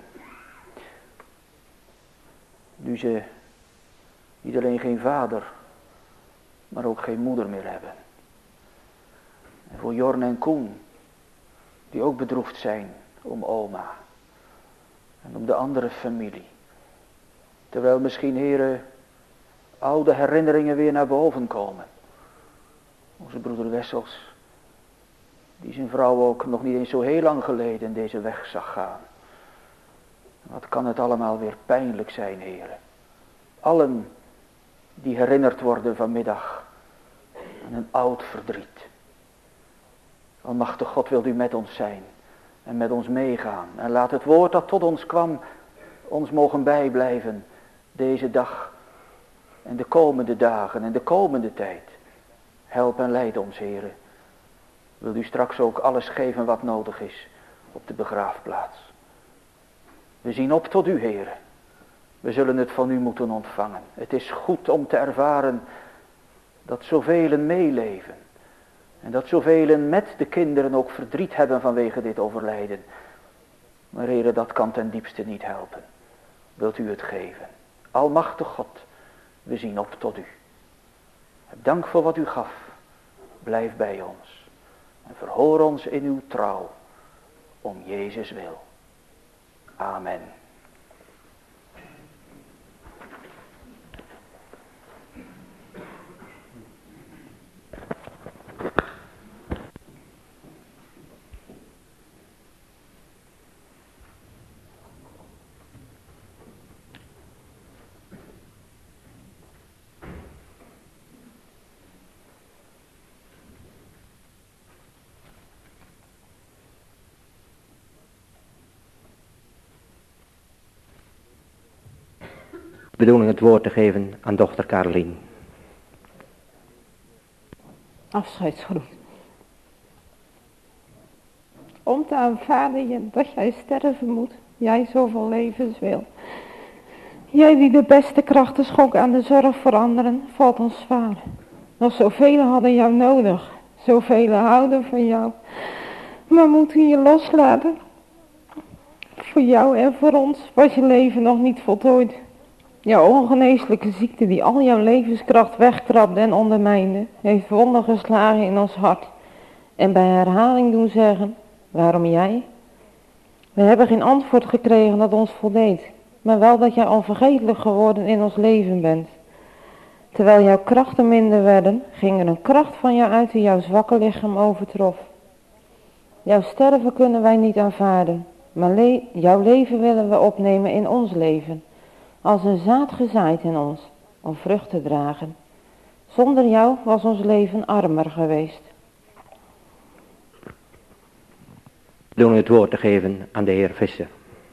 Nu ze niet alleen geen vader, maar ook geen moeder meer hebben. En voor Jorn en Koen, die ook bedroefd zijn om oma. En om de andere familie. Terwijl misschien, Heere, oude herinneringen weer naar boven komen. Onze broeder Wessels, die zijn vrouw ook nog niet eens zo heel lang geleden deze weg zag gaan. Wat kan het allemaal weer pijnlijk zijn, Heere. Allen die herinnerd worden vanmiddag aan een oud verdriet. Almachtige God, wilt u met ons zijn en met ons meegaan. En laat het woord dat tot ons kwam ons mogen bijblijven deze dag en de komende dagen en de komende tijd. Help en leid ons, Heere. Wilt u straks ook alles geven wat nodig is op de begraafplaats. We zien op tot u, Heere. We zullen het van u moeten ontvangen. Het is goed om te ervaren dat zoveel meeleven. En dat zoveel met de kinderen ook verdriet hebben vanwege dit overlijden. Maar Heere, dat kan ten diepste niet helpen. Wilt u het geven? Almachtig God, we zien op tot u. Dank voor wat u gaf. Blijf bij ons. En verhoor ons in uw trouw. Om Jezus wil. Amen. Bedoeling het woord te geven aan dochter Carolien. Afscheidsgroet. Om te aanvaarden dat jij sterven moet, jij zoveel levens wil. Jij die de beste krachten schonk aan de zorg voor anderen, valt ons zwaar. Nog zoveel hadden jou nodig, zoveel houden van jou. Maar moeten je loslaten? Voor jou en voor ons was je leven nog niet voltooid. Jouw ongeneeslijke ziekte die al jouw levenskracht wegkrabde en ondermijnde, heeft wonden geslagen in ons hart. En bij herhaling doen zeggen, waarom jij? We hebben geen antwoord gekregen dat ons voldeed, maar wel dat jij onvergetelijk geworden in ons leven bent. Terwijl jouw krachten minder werden, ging er een kracht van jou uit die jouw zwakke lichaam overtrof. Jouw sterven kunnen wij niet aanvaarden, maar jouw leven willen we opnemen in ons leven. Als een zaad gezaaid in ons, om vrucht te dragen. Zonder jou was ons leven armer geweest. Bedoeling het woord te geven aan de heer Visser.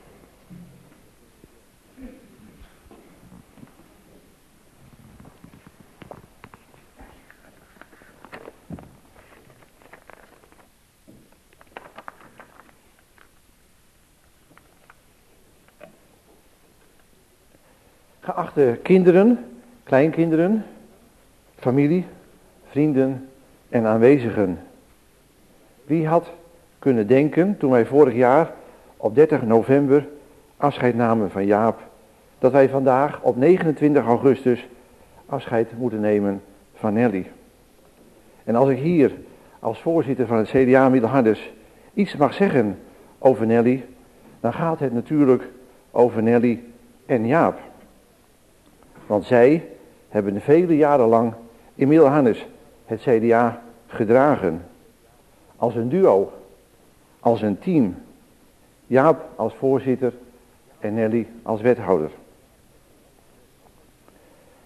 Geachte kinderen, kleinkinderen, familie, vrienden en aanwezigen. Wie had kunnen denken toen wij vorig jaar op 30 november afscheid namen van Jaap, dat wij vandaag op 29 augustus afscheid moeten nemen van Nelly. En als ik hier als voorzitter van het CDA Middelharnis iets mag zeggen over Nelly, dan gaat het natuurlijk over Nelly en Jaap. Want zij hebben vele jaren lang in Middelharnis het CDA gedragen. Als een duo, als een team. Jaap als voorzitter en Nelly als wethouder.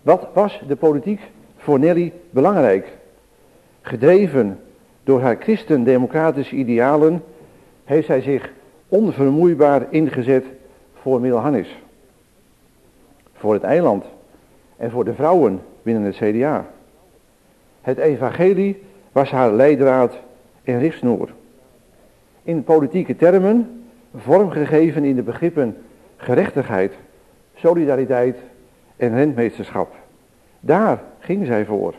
Wat was de politiek voor Nelly belangrijk? Gedreven door haar christendemocratische idealen heeft zij zich onvermoeibaar ingezet voor Middelharnis, voor het eiland en voor de vrouwen binnen het CDA. Het evangelie was haar leidraad en richtsnoer. In politieke termen vormgegeven in de begrippen gerechtigheid, solidariteit en rentmeesterschap. Daar ging zij voor.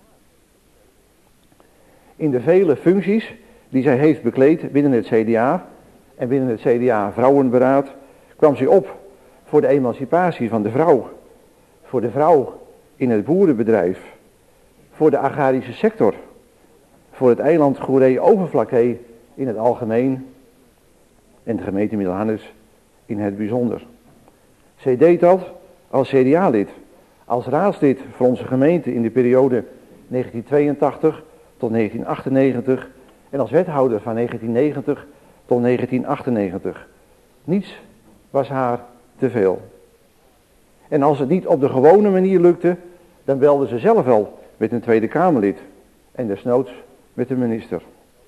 In de vele functies die zij heeft bekleed binnen het CDA en binnen het CDA Vrouwenberaad kwam zij op voor de emancipatie van de vrouw, voor de vrouw in het boerenbedrijf, voor de agrarische sector, voor het eiland Goeree-Overflakkee in het algemeen en de gemeente Middelharnis in het bijzonder. Zij deed dat als CDA-lid, als raadslid voor onze gemeente in de periode 1982 tot 1998 en als wethouder van 1990 tot 1998. Niets was haar te veel. En als het niet op de gewone manier lukte, dan belde ze zelf wel met een Tweede Kamerlid en desnoods met de minister.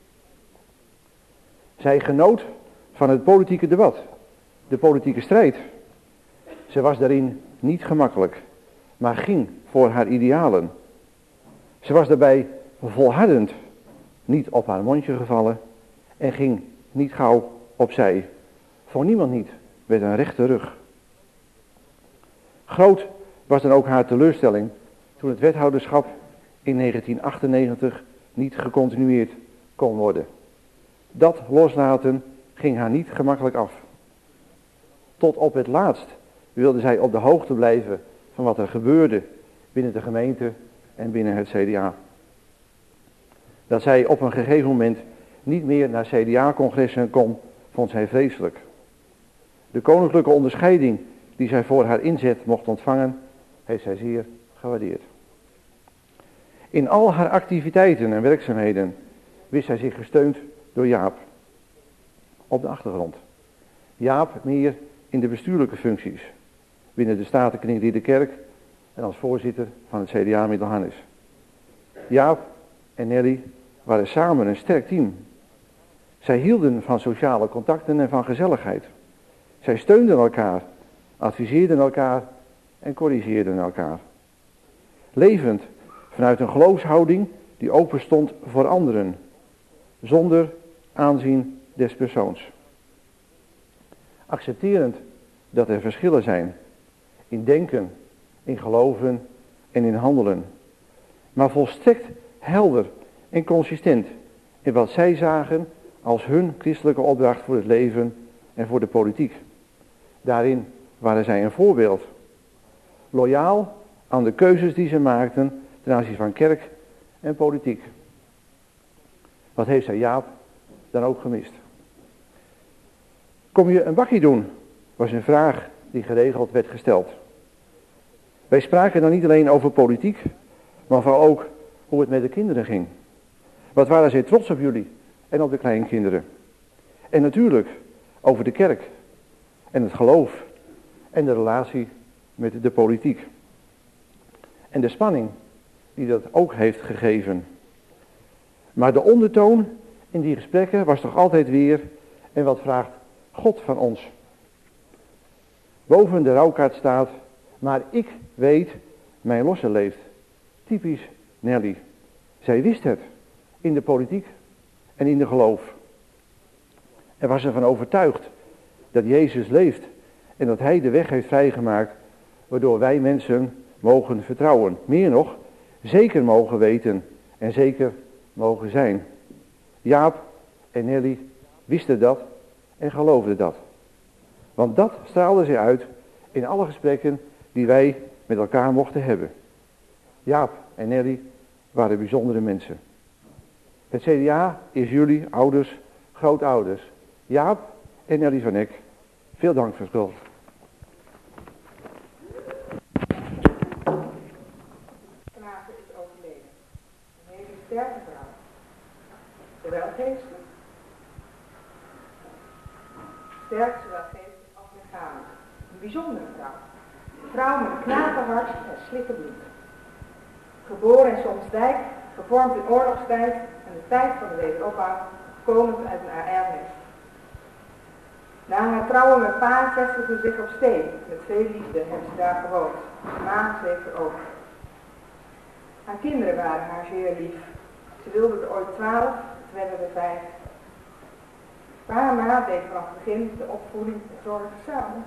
Zij genoot van het politieke debat, de politieke strijd. Ze was daarin niet gemakkelijk, maar ging voor haar idealen. Ze was daarbij volhardend, niet op haar mondje gevallen en ging niet gauw opzij. Voor niemand niet, met een rechte rug. Groot was dan ook haar teleurstelling toen het wethouderschap in 1998 niet gecontinueerd kon worden. Dat loslaten ging haar niet gemakkelijk af. Tot op het laatst wilde zij op de hoogte blijven van wat er gebeurde binnen de gemeente en binnen het CDA. Dat zij op een gegeven moment niet meer naar CDA-congressen kon, vond zij vreselijk. De koninklijke onderscheiding die zij voor haar inzet mocht ontvangen, heeft zij zeer gewaardeerd. In al haar activiteiten en werkzaamheden wist zij zich gesteund door Jaap. Op de achtergrond. Jaap meer in de bestuurlijke functies. Binnen de Statenkring Ridderkerk en als voorzitter van het CDA Middelharnis. Jaap en Nelly waren samen een sterk team. Zij hielden van sociale contacten en van gezelligheid. Zij steunden elkaar, adviseerden elkaar en corrigeerden elkaar. Levend vanuit een geloofshouding die open stond voor anderen, zonder aanzien des persoons. Accepterend dat er verschillen zijn, in denken, in geloven en in handelen, maar volstrekt helder en consistent in wat zij zagen als hun christelijke opdracht voor het leven en voor de politiek. Daarin waren zij een voorbeeld. Loyaal aan de keuzes die ze maakten ten aanzien van kerk en politiek. Wat heeft zij Jaap dan ook gemist? Kom je een bakkie doen? Was een vraag die geregeld werd gesteld. Wij spraken dan niet alleen over politiek, maar vooral ook hoe het met de kinderen ging. Wat waren zij trots op jullie en op de kleinkinderen? En natuurlijk over de kerk en het geloof en de relatie met de politiek. En de spanning die dat ook heeft gegeven. Maar de ondertoon in die gesprekken was toch altijd weer: en wat vraagt God van ons? Boven de rouwkaart staat: maar ik weet, mijn losse leeft. Typisch Nelly. Zij wist het in de politiek en in de geloof. En was ervan overtuigd dat Jezus leeft en dat hij de weg heeft vrijgemaakt waardoor wij mensen mogen vertrouwen. Meer nog, zeker mogen weten en zeker mogen zijn. Jaap en Nelly wisten dat en geloofden dat. Want dat straalde zij uit in alle gesprekken die wij met elkaar mochten hebben. Jaap en Nelly waren bijzondere mensen. Het CDA is jullie ouders, grootouders. Jaap en Nelly van Eck, veel dank voor schuld. Knapen is overleden. Een hele sterke vrouw. Zowel geestelijk. Sterk zowel geestelijk als lichamelijk. Een bijzondere vrouw. Een vrouw met een knapenhart en slikken bloed. Geboren in Sommelsdijk, gevormd in oorlogstijd en de tijd van de wederopbouw, komend uit een AR-nest. Na haar trouwen met pa vestigde ze zich op Steen. Met veel liefde hebben ze daar gewoond. Ma schreef er ook. Haar kinderen waren haar zeer lief. Ze wilden er ooit 12, het werden er 5. Pa en ma deden vanaf het begin de opvoeding en zorgen samen.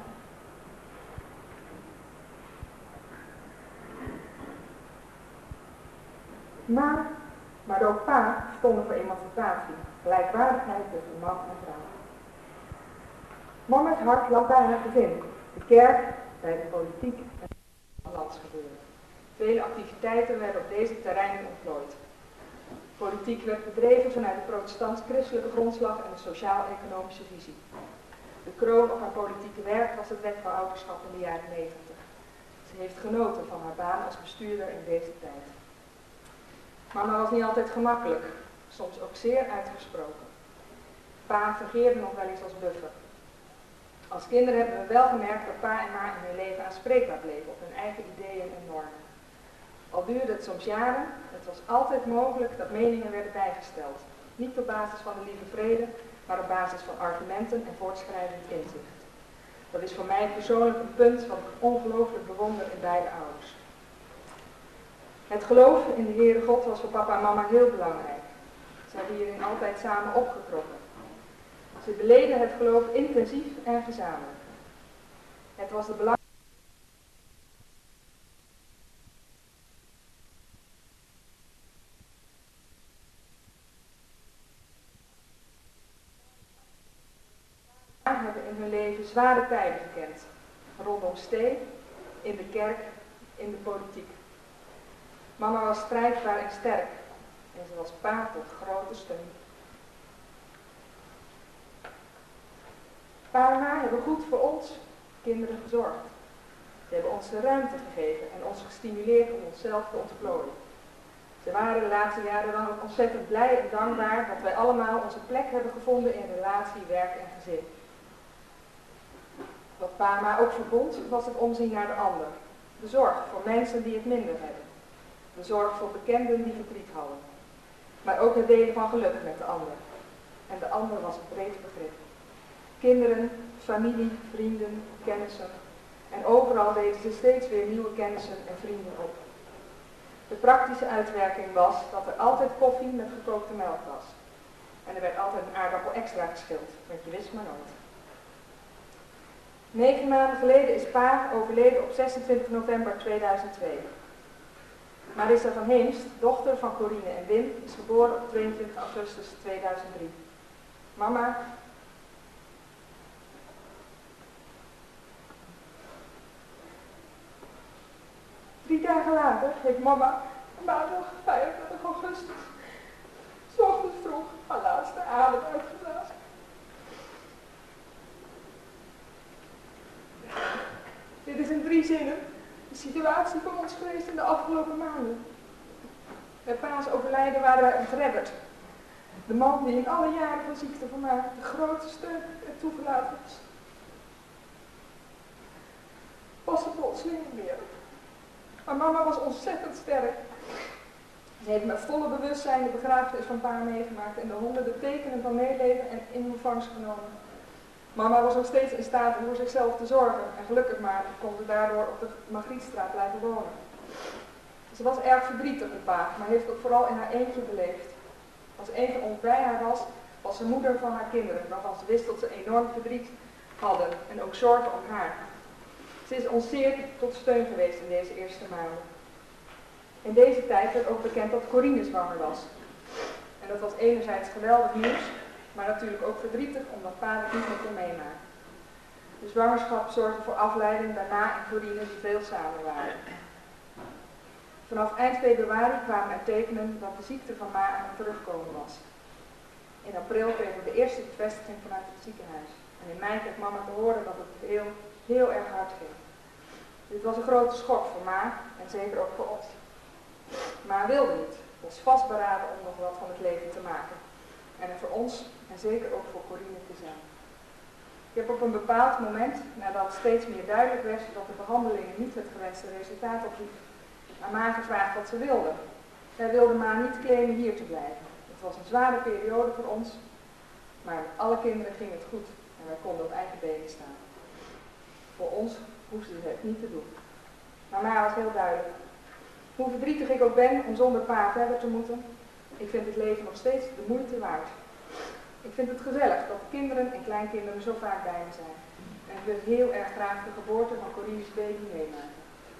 Ma, maar ook pa stonden voor emancipatie, gelijkwaardigheid tussen man en vrouw. Mama's hart lag bij haar gezin, de kerk, bij de politiek en het landsgebeuren. Vele activiteiten werden op deze terreinen ontplooid. Politiek werd bedreven vanuit de protestants-christelijke grondslag en de sociaal-economische visie. De kroon op haar politieke werk was het wet van ouderschap in de jaren 90. Ze heeft genoten van haar baan als bestuurder in deze tijd. Mama was niet altijd gemakkelijk, soms ook zeer uitgesproken. Pa fungeerde nog wel eens als buffer. Als kinderen hebben we wel gemerkt dat pa en ma in hun leven aanspreekbaar bleven op hun eigen ideeën en normen. Al duurde het soms jaren, het was altijd mogelijk dat meningen werden bijgesteld. Niet op basis van de lieve vrede, maar op basis van argumenten en voortschrijdend inzicht. Dat is voor mij persoonlijk een punt wat ik ongelooflijk bewonder in beide ouders. Het geloof in de Heere God was voor papa en mama heel belangrijk. Ze hebben hierin altijd samen opgetrokken. Ze beleden het geloof intensief en gezamenlijk. Het was de belangrijkste. Hebben in hun leven zware tijden gekend. Rondom Steen, in de kerk, in de politiek. Mama was strijdbaar en sterk. En ze was pa tot grote steun. Pa en ma hebben goed voor ons, kinderen, gezorgd. Ze hebben ons de ruimte gegeven en ons gestimuleerd om onszelf te ontplooien. Ze waren de laatste jaren dan ook ontzettend blij en dankbaar dat wij allemaal onze plek hebben gevonden in relatie, werk en gezin. Wat pa en ma ook verbond, was het omzien naar de ander. De zorg voor mensen die het minder hebben. De zorg voor bekenden die verdriet hadden. Maar ook het delen van geluk met de ander. En de ander was een breed begrip. Kinderen, familie, vrienden, kennissen. En overal deden ze steeds weer nieuwe kennissen en vrienden op. De praktische uitwerking was dat er altijd koffie met gekookte melk was. En er werd altijd een aardappel extra geschild, want je wist maar nooit. 9 maanden geleden is pa overleden op 26 november 2002. Marissa van Heemst, dochter van Corine en Wim, is geboren op 22 augustus 2003. Mama. Drie dagen later heeft mama, maandag 25 augustus, 's ochtends vroeg haar laatste adem uitgeblazen. Dit is in 3 zinnen de situatie voor ons geweest in de afgelopen maanden. Bij pa's overlijden waren wij ontredderd. De man die in alle jaren van ziekte van mij de grootste steun en toeverlaat was er plotseling niet meer. Maar mama was ontzettend sterk. Ze heeft met volle bewustzijn de begrafenis van pa meegemaakt en de honderden tekenen van meeleven en in ontvangst genomen. Mama was nog steeds in staat om voor zichzelf te zorgen en gelukkig maar kon ze daardoor op de Margrietstraat blijven wonen. Ze was erg verdrietig op pa, maar heeft ook vooral in haar eentje beleefd. Als een van ons bij haar was, was ze moeder van haar kinderen, waarvan ze wist dat ze enorm verdriet hadden en ook zorgen om haar. Ze is ons zeer tot steun geweest in deze eerste maanden. In deze tijd werd ook bekend dat Corine zwanger was. En dat was enerzijds geweldig nieuws, maar natuurlijk ook verdrietig omdat pa het niet meer kon meemaken. De zwangerschap zorgde voor afleiding daarna en Corine die veel samen waren. Vanaf eind februari kwamen er tekenen dat de ziekte van ma aan het terugkomen was. In april kregen we de eerste bevestiging vanuit het ziekenhuis. En in mei kreeg mama te horen dat het heel erg hard ging. Dit was een grote schok voor ma en zeker ook voor ons. Ma wilde niet, was vastberaden om nog wat van het leven te maken. En er voor ons en zeker ook voor Corine te zijn. Ik heb op een bepaald moment, nadat steeds meer duidelijk werd dat de behandelingen niet het gewenste resultaat aan Ma gevraagd wat ze wilde. Zij wilde Ma niet claimen hier te blijven. Het was een zware periode voor ons, maar met alle kinderen ging het goed en wij konden op eigen benen staan. Voor ons hoefde ze het niet te doen. Maar Ma was heel duidelijk. Hoe verdrietig ik ook ben om zonder Pa verder te moeten, ik vind het leven nog steeds de moeite waard. Ik vind het gezellig dat kinderen en kleinkinderen zo vaak bij me zijn. En ik wil heel erg graag de geboorte van Corine's baby meemaken.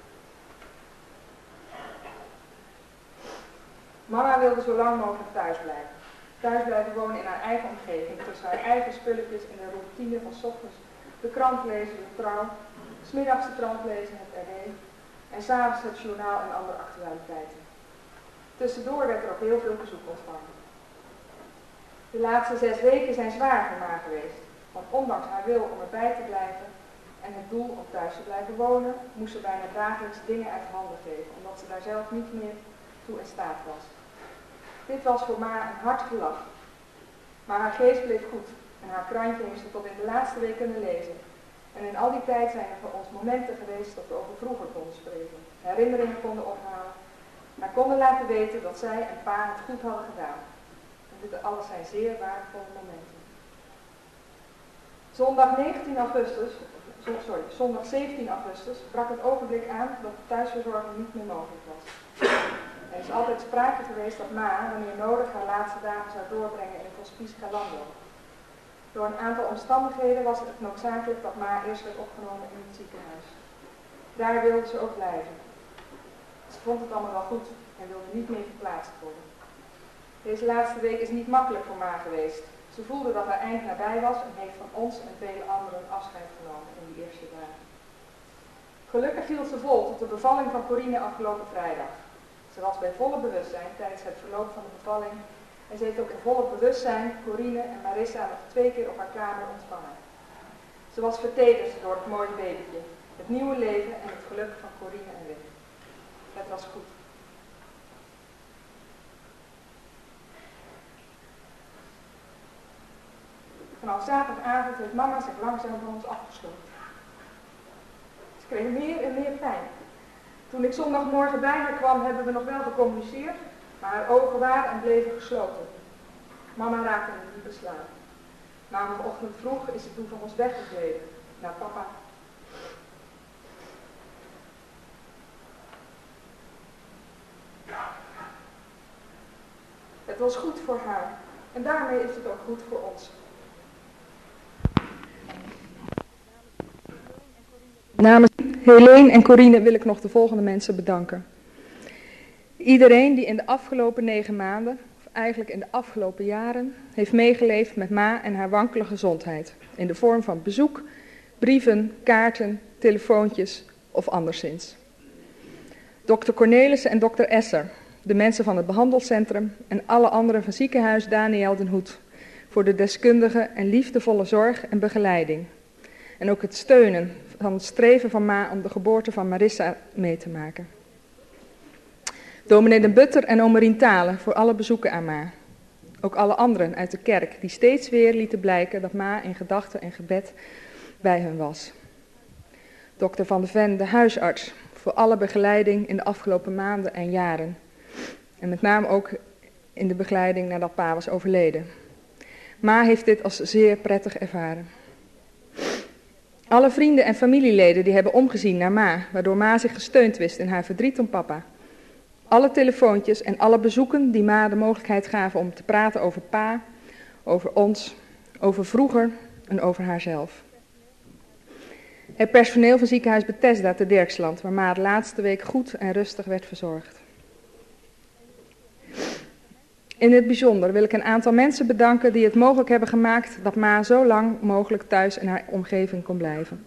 Mama wilde zo lang mogelijk thuis blijven. Thuis blijven wonen in haar eigen omgeving, tussen haar eigen spulletjes en de routine van 's ochtends de krant lezen, de Trouw, 's middags de krant lezen, het RD, en 's avonds het journaal en andere actualiteiten. Tussendoor werd er ook heel veel bezoek ontvangen. De laatste 6 weken zijn zwaar voor Ma geweest, want ondanks haar wil om erbij te blijven en het doel om thuis te blijven wonen, moest ze bijna dagelijks dingen uit handen geven, omdat ze daar zelf niet meer toe in staat was. Dit was voor Ma een hard gelach, maar haar geest bleef goed en haar krantje moest ze tot in de laatste week kunnen lezen. En in al die tijd zijn er voor ons momenten geweest dat we over vroeger konden spreken, herinneringen konden ophalen, maar konden laten weten dat zij en Pa het goed hadden gedaan. En dit alles zijn zeer waardevolle momenten. Zondag 17 augustus brak het ogenblik aan dat de thuisverzorging niet meer mogelijk was. Er is altijd sprake geweest dat Ma, wanneer nodig, haar laatste dagen zou doorbrengen in het hospice Galando. Door een aantal omstandigheden was het noodzakelijk dat Ma eerst werd opgenomen in het ziekenhuis. Daar wilde ze ook blijven. Ze vond het allemaal wel goed en wilde niet meer verplaatst worden. Deze laatste week is niet makkelijk voor Ma geweest. Ze voelde dat haar eind nabij was en heeft van ons en vele anderen afscheid genomen in die eerste dagen. Gelukkig hield ze vol tot de bevalling van Corine afgelopen vrijdag. Ze was bij volle bewustzijn tijdens het verloop van de bevalling en ze heeft ook in volle bewustzijn Corine en Marissa nog 2 keer op haar kamer ontvangen. Ze was vertederd door het mooie babytje, het nieuwe leven en het geluk van Corine en Wim. Het was goed. Vanaf zaterdagavond heeft mama zich langzaam van ons afgesloten. Ze kreeg meer en meer pijn. Toen ik zondagmorgen bij haar kwam, hebben we nog wel gecommuniceerd, maar haar ogen waren en bleven gesloten. Mama raakte in een diepe slaap. Maandagochtend vroeg is ze toen van ons weggegleden, naar papa. Het was goed voor haar en daarmee is het ook goed voor ons. Namens Helene en Corine wil ik nog de volgende mensen bedanken. Iedereen die in de afgelopen 9 maanden, of eigenlijk in de afgelopen jaren, heeft meegeleefd met Ma en haar wankele gezondheid. In de vorm van bezoek, brieven, kaarten, telefoontjes of anderszins. Dr. Cornelissen en Dr. Esser, de mensen van het behandelcentrum en alle anderen van ziekenhuis Daniel den Hoed, voor de deskundige en liefdevolle zorg en begeleiding. En ook het steunen van het streven van Ma om de geboorte van Marissa mee te maken. Dominee de Butter en oma Rien Thalen voor alle bezoeken aan Ma. Ook alle anderen uit de kerk die steeds weer lieten blijken dat Ma in gedachten en gebed bij hen was. Dokter Van de Ven, de huisarts, voor alle begeleiding in de afgelopen maanden en jaren. En met name ook in de begeleiding nadat Pa was overleden. Ma heeft dit als zeer prettig ervaren. Alle vrienden en familieleden die hebben omgezien naar Ma, waardoor Ma zich gesteund wist in haar verdriet om papa. Alle telefoontjes en alle bezoeken die Ma de mogelijkheid gaven om te praten over Pa, over ons, over vroeger en over haarzelf. Het personeel van ziekenhuis Bethesda te Dirksland, waar Ma de laatste week goed en rustig werd verzorgd. In het bijzonder wil ik een aantal mensen bedanken die het mogelijk hebben gemaakt dat Ma zo lang mogelijk thuis in haar omgeving kon blijven.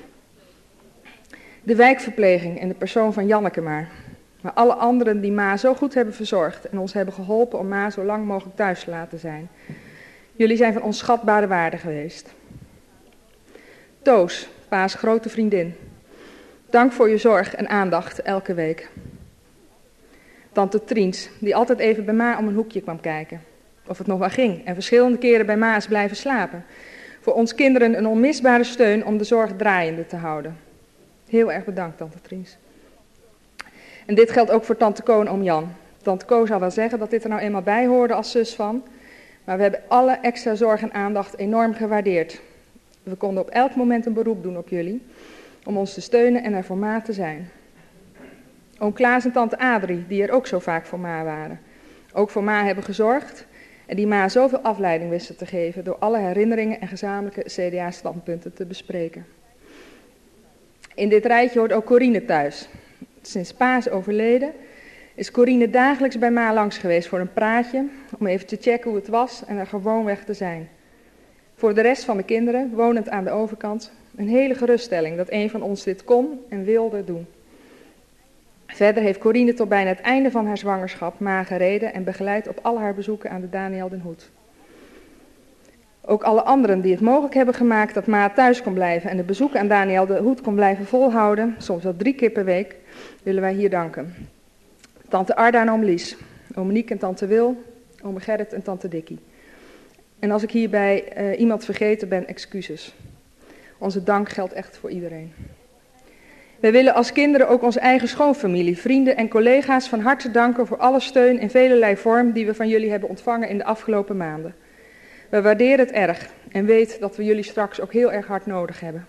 De wijkverpleging in de persoon van Janneke maar alle anderen die Ma zo goed hebben verzorgd en ons hebben geholpen om Ma zo lang mogelijk thuis te laten zijn. Jullie zijn van onschatbare waarde geweest. Toos, Pa's grote vriendin. Dank voor je zorg en aandacht elke week. Tante Triens, die altijd even bij Ma om een hoekje kwam kijken. Of het nog wel ging en verschillende keren bij Ma is blijven slapen. Voor ons kinderen een onmisbare steun om de zorg draaiende te houden. Heel erg bedankt, tante Triens. En dit geldt ook voor tante Ko en oom Jan. Tante Ko zou wel zeggen dat dit er nou eenmaal bij hoorde als zus van. Maar we hebben alle extra zorg en aandacht enorm gewaardeerd. We konden op elk moment een beroep doen op jullie. Om ons te steunen en er voor Ma te zijn. Oom Klaas en tante Adrie, die er ook zo vaak voor Ma waren. Ook voor Ma hebben gezorgd. En die Ma zoveel afleiding wisten te geven door alle herinneringen en gezamenlijke CDA-standpunten te bespreken. In dit rijtje hoort ook Corine thuis. Sinds Pa is overleden is Corine dagelijks bij Ma langs geweest voor een praatje, om even te checken hoe het was en er gewoon weg te zijn. Voor de rest van de kinderen, wonend aan de overkant, een hele geruststelling dat een van ons dit kon en wilde doen. Verder heeft Corine tot bijna het einde van haar zwangerschap Ma gereden en begeleid op al haar bezoeken aan de Daniel den Hoed. Ook alle anderen die het mogelijk hebben gemaakt dat Ma thuis kon blijven en de bezoeken aan Daniel den Hoed kon blijven volhouden, soms wel 3 keer per week, willen wij hier danken. Tante Arda en oom Lies, oom Niek en tante Wil, oom Gerrit en tante Dikkie. En als ik hierbij iemand vergeten ben, excuses. Onze dank geldt echt voor iedereen. Wij willen als kinderen ook onze eigen schoonfamilie, vrienden en collega's van harte danken voor alle steun in velelei vorm die we van jullie hebben ontvangen in de afgelopen maanden. We waarderen het erg en weten dat we jullie straks ook heel erg hard nodig hebben.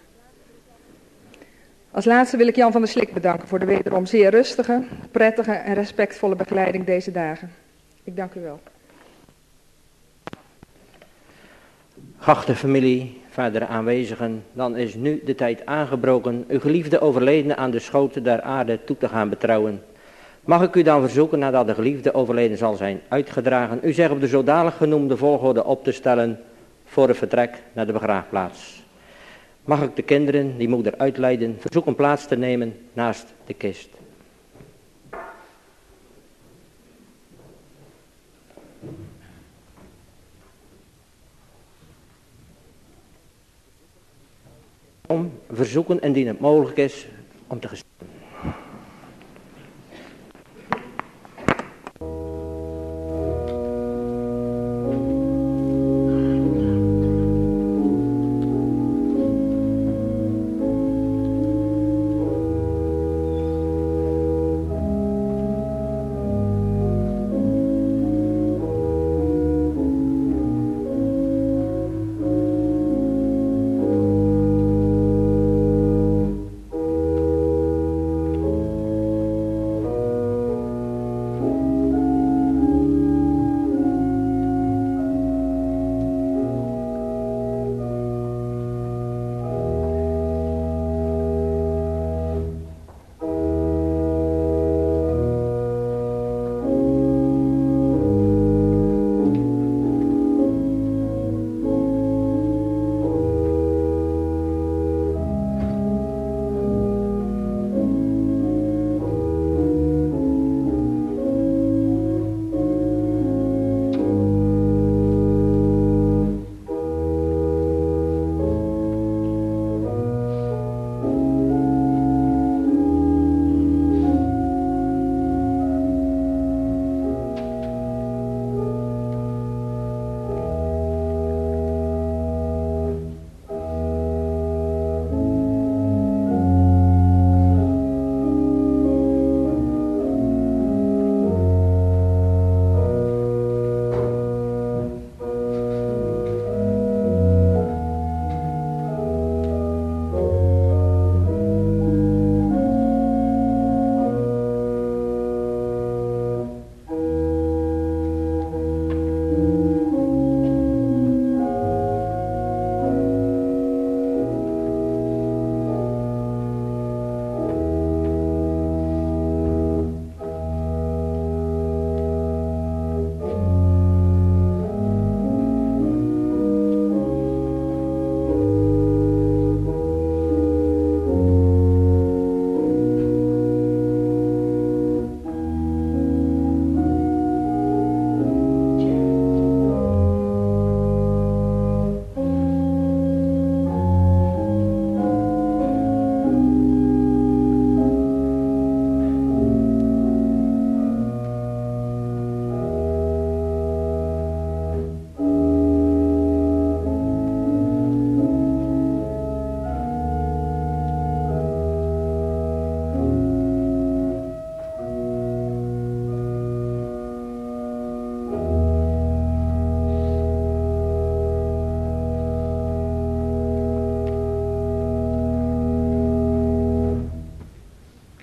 Als laatste wil ik Jan van der Slik bedanken voor de wederom zeer rustige, prettige en respectvolle begeleiding deze dagen. Ik dank u wel. Geachte familie, verdere aanwezigen, dan is nu de tijd aangebroken uw geliefde overledene aan de schoot der aarde toe te gaan betrouwen. Mag ik u dan verzoeken, nadat de geliefde overleden zal zijn uitgedragen, u zich op de zodanig genoemde volgorde op te stellen voor het vertrek naar de begraafplaats. Mag ik de kinderen die moeder uitleiden verzoeken plaats te nemen naast de kist. Om verzoeken indien het mogelijk is om te gestaan.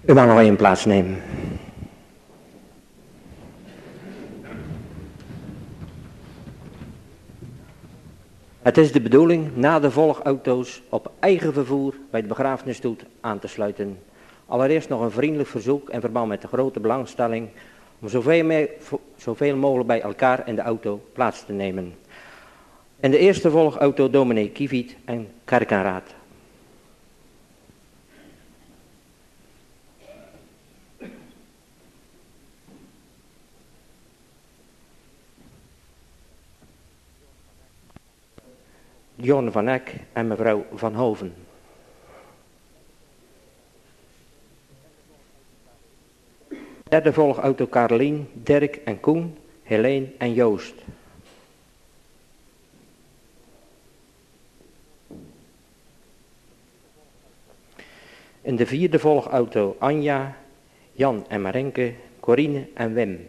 U mag nog even plaats nemen. Het is de bedoeling na de volgauto's op eigen vervoer bij de begrafenisstoet aan te sluiten. Allereerst nog een vriendelijk verzoek in verband met de grote belangstelling om zoveel mogelijk bij elkaar in de auto plaats te nemen. In de eerste volgauto dominee Kieviet en kerkenraad. John van Eck en mevrouw Van Hoven. Derde volgauto Carolien, Dirk en Koen, Helene en Joost. In de vierde volgauto Anja, Jan en Marenke, Corine en Wim.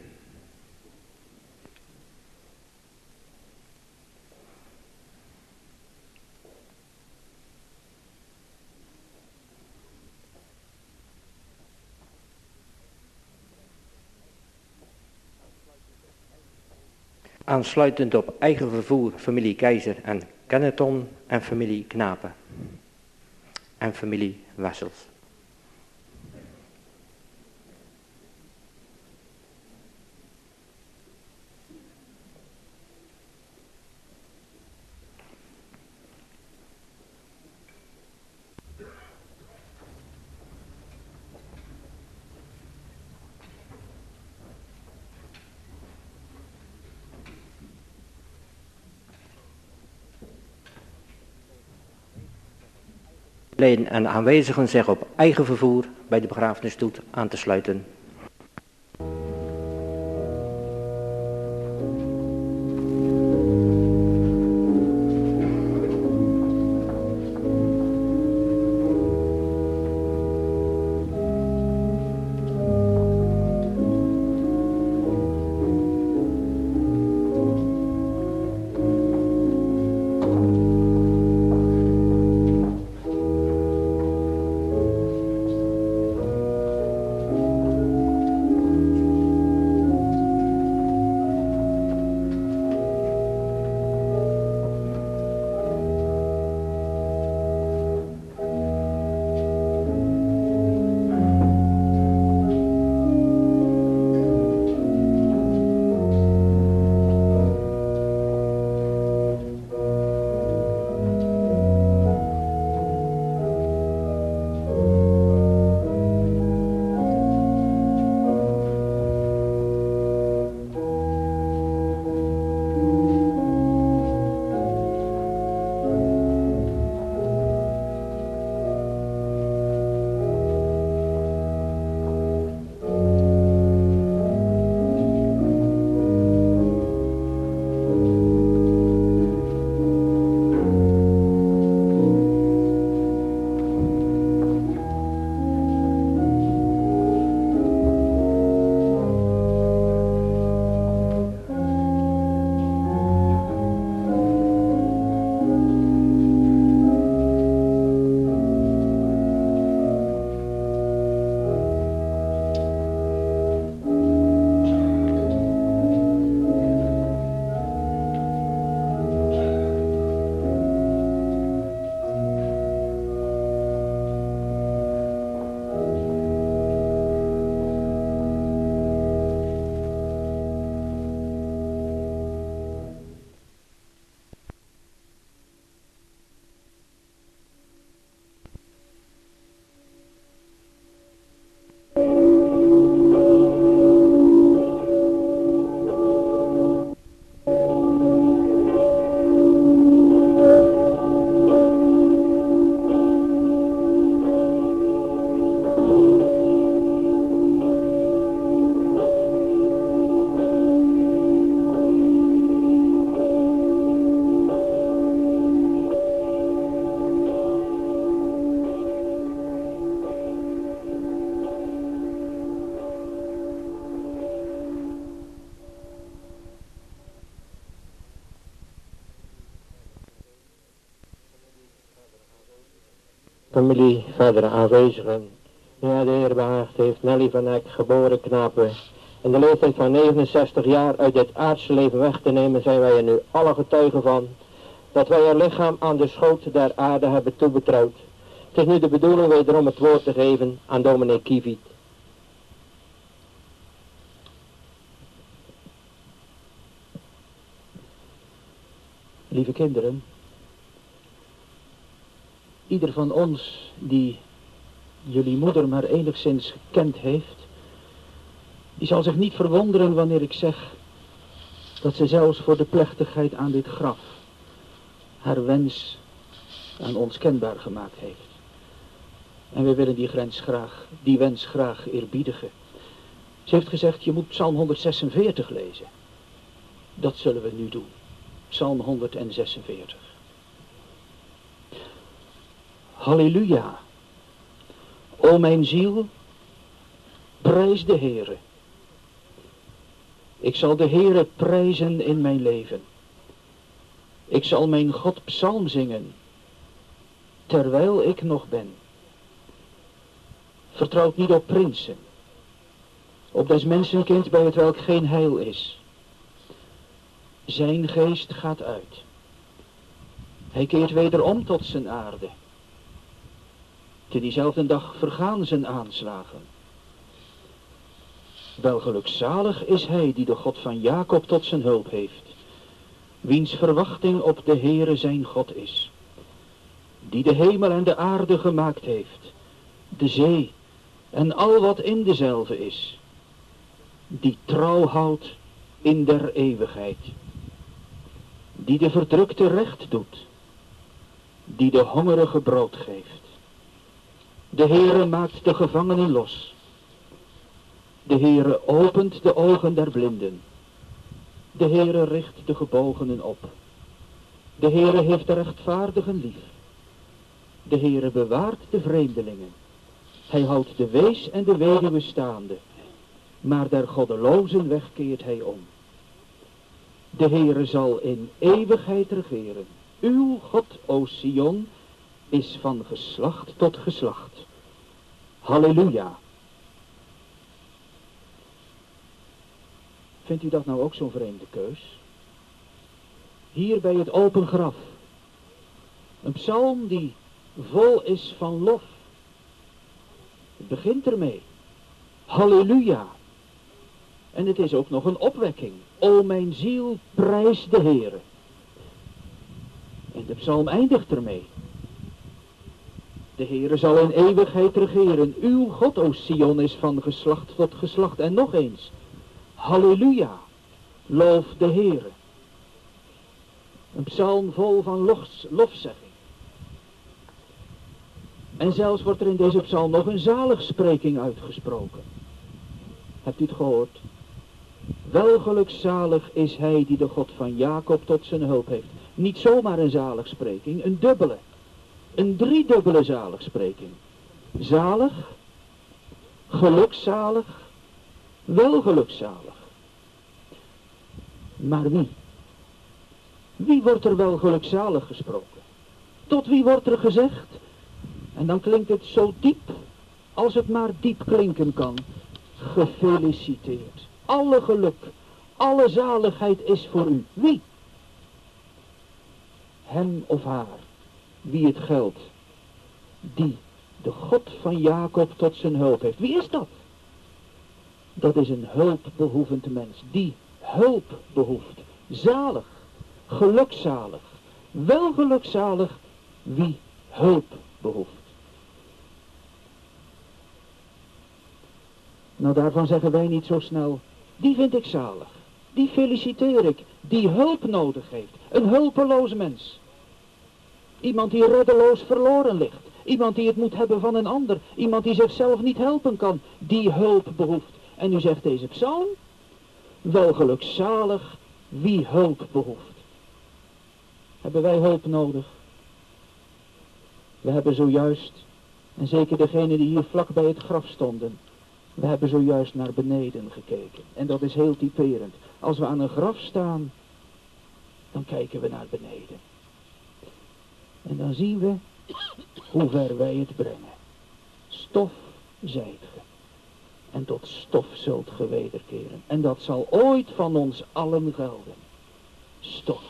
Aansluitend op eigen vervoer familie Keizer en Kenneton en familie Knapen. En familie Wessels. Leden en aanwezigen zich op eigen vervoer bij de begrafenisstoet aan te sluiten. Familie, verdere aanwezigen, Ja, de Heer behaagd heeft Nelly van Eck, geboren knapen, in de leeftijd van 69 jaar uit dit aardse leven weg te nemen, zijn wij er nu alle getuigen van, dat wij haar lichaam aan de schoot der aarde hebben toebetrouwd. Het is nu de bedoeling wederom het woord te geven aan dominee Kieviet. Lieve kinderen, ieder van ons die jullie moeder maar enigszins gekend heeft, die zal zich niet verwonderen wanneer ik zeg dat ze zelfs voor de plechtigheid aan dit graf haar wens aan ons kenbaar gemaakt heeft. En we willen die wens graag eerbiedigen. Ze heeft gezegd, je moet Psalm 146 lezen. Dat zullen we nu doen. Psalm 146. Halleluja. O mijn ziel, prijs de Heere. Ik zal de Heere prijzen in mijn leven. Ik zal mijn God psalm zingen, terwijl ik nog ben. Vertrouwt niet op prinsen, op des mensenkind bij het welk geen heil is. Zijn geest gaat uit. Hij keert wederom tot zijn aarde. Te diezelfde dag vergaan zijn aanslagen. Welgelukzalig is hij die de God van Jacob tot zijn hulp heeft, wiens verwachting op de Heere zijn God is, die de hemel en de aarde gemaakt heeft, de zee en al wat in dezelve is, die trouw houdt in der eeuwigheid, die de verdrukte recht doet, die de hongerige brood geeft. De Heere maakt de gevangenen los. De Heere opent de ogen der blinden. De Heere richt de gebogenen op. De Heere heeft de rechtvaardigen lief. De Heere bewaart de vreemdelingen. Hij houdt de wees en de weduwe staande. Maar der goddelozen weg keert hij om. De Heere zal in eeuwigheid regeren. Uw God, o Sion, is van geslacht tot geslacht. Halleluja. Vindt u dat nou ook zo'n vreemde keus? Hier bij het open graf. Een psalm die vol is van lof. Het begint ermee. Halleluja. En het is ook nog een opwekking. O mijn ziel, prijs de Heere. En de psalm eindigt ermee. De Heere zal in eeuwigheid regeren. Uw God, o Sion, is van geslacht tot geslacht. En nog eens. Halleluja. Loof de Heere. Een psalm vol van lofzegging. En zelfs wordt er in deze psalm nog een zaligspreking uitgesproken. Hebt u het gehoord? Welgelukzalig is hij die de God van Jacob tot zijn hulp heeft. Niet zomaar een zaligspreking, een dubbele. Een driedubbele zaligspreking. Zalig, gelukzalig, welgelukzalig. Maar wie? Wie wordt er welgelukzalig gesproken? Tot wie wordt er gezegd? En dan klinkt het zo diep, als het maar diep klinken kan. Gefeliciteerd. Alle geluk, alle zaligheid is voor u. Wie? Hem of haar, wie het geldt, die de God van Jacob tot zijn hulp heeft. Wie is dat? Dat is een hulpbehoevend mens, die hulp behoeft. Zalig, gelukzalig, welgelukzalig, wie hulp behoeft. Nou, daarvan zeggen wij niet zo snel, die vind ik zalig, die feliciteer ik, die hulp nodig heeft. Een hulpeloos mens. Iemand die reddeloos verloren ligt. Iemand die het moet hebben van een ander. Iemand die zichzelf niet helpen kan. Die hulp behoeft. En nu zegt deze psalm, welgelukzalig wie hulp behoeft. Hebben wij hulp nodig? We hebben zojuist, en zeker degenen die hier vlak bij het graf stonden, we hebben zojuist naar beneden gekeken. En dat is heel typerend. Als we aan een graf staan, dan kijken we naar beneden. En dan zien we hoe ver wij het brengen. Stof zijt ge. En tot stof zult ge wederkeren. En dat zal ooit van ons allen gelden. Stof.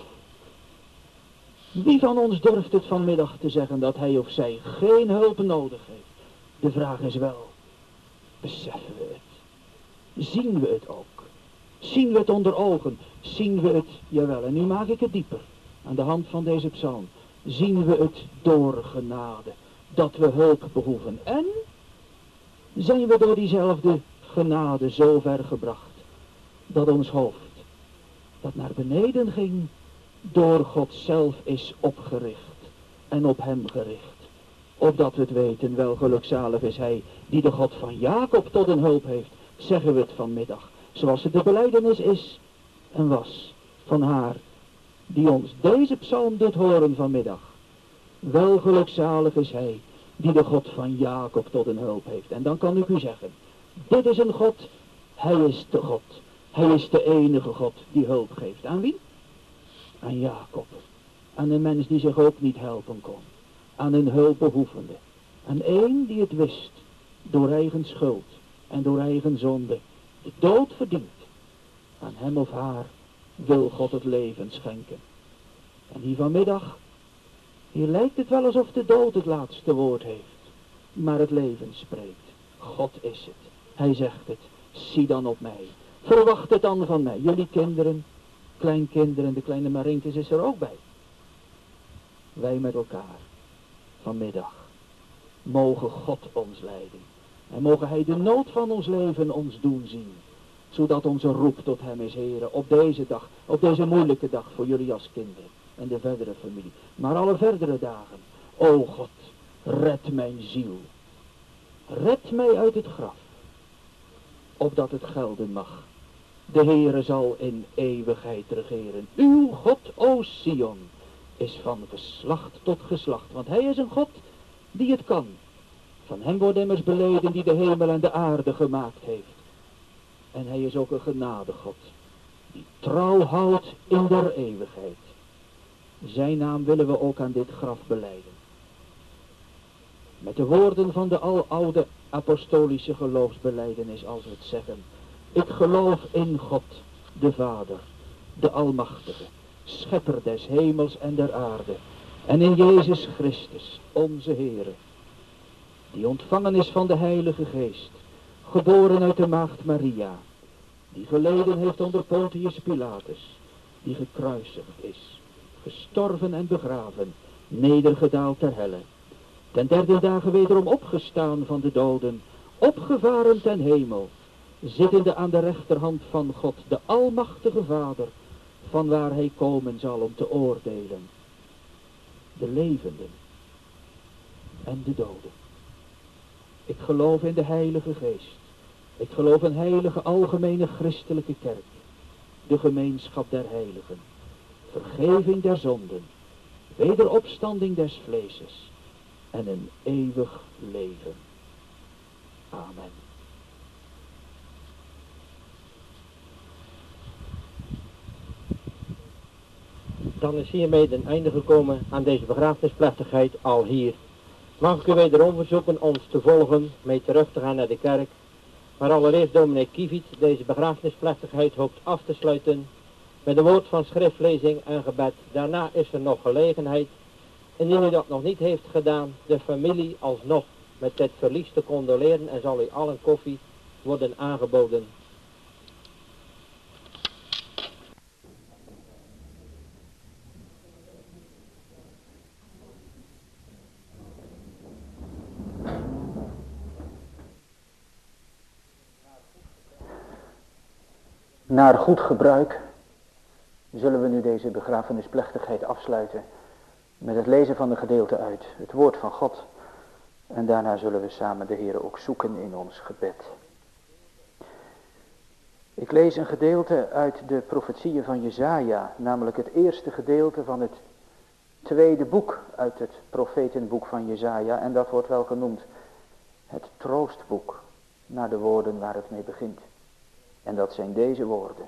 Wie van ons durft het vanmiddag te zeggen dat hij of zij geen hulp nodig heeft? De vraag is wel, beseffen we het? Zien we het ook? Zien we het onder ogen? Zien we het, jawel, en nu maak ik het dieper, aan de hand van deze psalm. Zien we het door genade, dat we hulp behoeven. En zijn we door diezelfde genade zo ver gebracht, dat ons hoofd, dat naar beneden ging, door God zelf is opgericht en op hem gericht. Opdat we het weten, wel gelukzalig is hij, die de God van Jacob tot een hulp heeft, zeggen we het vanmiddag. Zoals het de belijdenis is en was van haar, die ons deze psalm doet horen vanmiddag. Wel gelukzalig is hij, die de God van Jacob tot een hulp heeft. En dan kan ik u zeggen, dit is een God, hij is de God. Hij is de enige God die hulp geeft. Aan wie? Aan Jacob. Aan een mens die zich ook niet helpen kon. Aan een hulpbehoevende. Aan een die het wist, door eigen schuld en door eigen zonde, de dood verdient. Aan hem of haar wil God het leven schenken. En hier vanmiddag, hier lijkt het wel alsof de dood het laatste woord heeft. Maar het leven spreekt. God is het. Hij zegt het. Zie dan op mij. Verwacht het dan van mij. Jullie kinderen, kleinkinderen, de kleine Marinkes is er ook bij. Wij met elkaar. Vanmiddag. Mogen God ons leiden. En mogen hij de nood van ons leven ons doen zien. Zodat onze roep tot hem is, heren, op deze dag, op deze moeilijke dag voor jullie als kinderen. En de verdere familie. Maar alle verdere dagen. O God, red mijn ziel. Red mij uit het graf. Opdat het gelden mag. De Heere zal in eeuwigheid regeren. Uw God, o Sion, is van geslacht tot geslacht. Want hij is een God die het kan. Van hem wordt immers beleden die de hemel en de aarde gemaakt heeft. En hij is ook een genadegod. Die trouw houdt in der eeuwigheid. Zijn naam willen we ook aan dit graf belijden. Met de woorden van de aloude apostolische geloofsbelijdenis als we het zeggen. Ik geloof in God, de Vader, de Almachtige, Schepper des hemels en der aarde. En in Jezus Christus, onze Heere, die ontvangen is van de Heilige Geest, geboren uit de maagd Maria, die geleden heeft onder Pontius Pilatus, die gekruisigd is, gestorven en begraven, nedergedaald ter helle, ten derde dagen wederom opgestaan van de doden, opgevaren ten hemel, zittende aan de rechterhand van God, de Almachtige Vader, van waar hij komen zal om te oordelen, de levenden en de doden. Ik geloof in de Heilige Geest. Ik geloof in heilige algemene christelijke kerk, de gemeenschap der heiligen, vergeving der zonden, wederopstanding des vleeses en een eeuwig leven. Amen. Dan is hiermee een einde gekomen aan deze begrafenisplechtigheid al hier. Mag ik u wederom verzoeken ons te volgen, mee terug te gaan naar de kerk, waar allereerst dominee Kieviet deze begrafenisplechtigheid hoopt af te sluiten met een woord van schriftlezing en gebed. Daarna is er nog gelegenheid, indien u dat nog niet heeft gedaan, de familie alsnog met dit verlies te condoleren en zal u allen koffie worden aangeboden. Naar goed gebruik zullen we nu deze begrafenisplechtigheid afsluiten met het lezen van een gedeelte uit het woord van God. En daarna zullen we samen de Heer ook zoeken in ons gebed. Ik lees een gedeelte uit de profetieën van Jesaja, namelijk het eerste gedeelte van het tweede boek uit het profetenboek van Jesaja. En dat wordt wel genoemd het troostboek, naar de woorden waar het mee begint. En dat zijn deze woorden.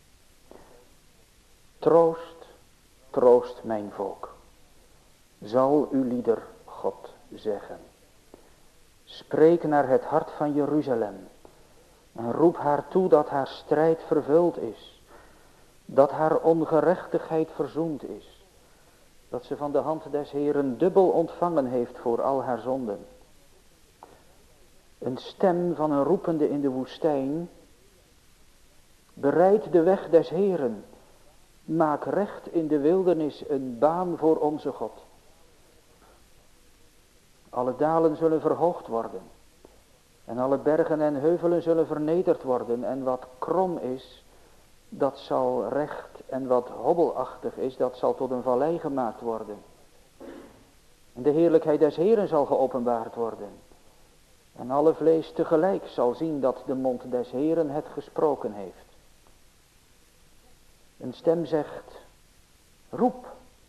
Troost, troost mijn volk, zal uw lieder God zeggen. Spreek naar het hart van Jeruzalem en roep haar toe dat haar strijd vervuld is, dat haar ongerechtigheid verzoend is, dat ze van de hand des Heeren dubbel ontvangen heeft voor al haar zonden. Een stem van een roepende in de woestijn, bereid de weg des Heeren, maak recht in de wildernis een baan voor onze God. Alle dalen zullen verhoogd worden en alle bergen en heuvelen zullen vernederd worden en wat krom is, dat zal recht en wat hobbelachtig is, dat zal tot een vallei gemaakt worden. En de heerlijkheid des Heeren zal geopenbaard worden. En alle vlees tegelijk zal zien dat de mond des Heeren het gesproken heeft. Een stem zegt, roep.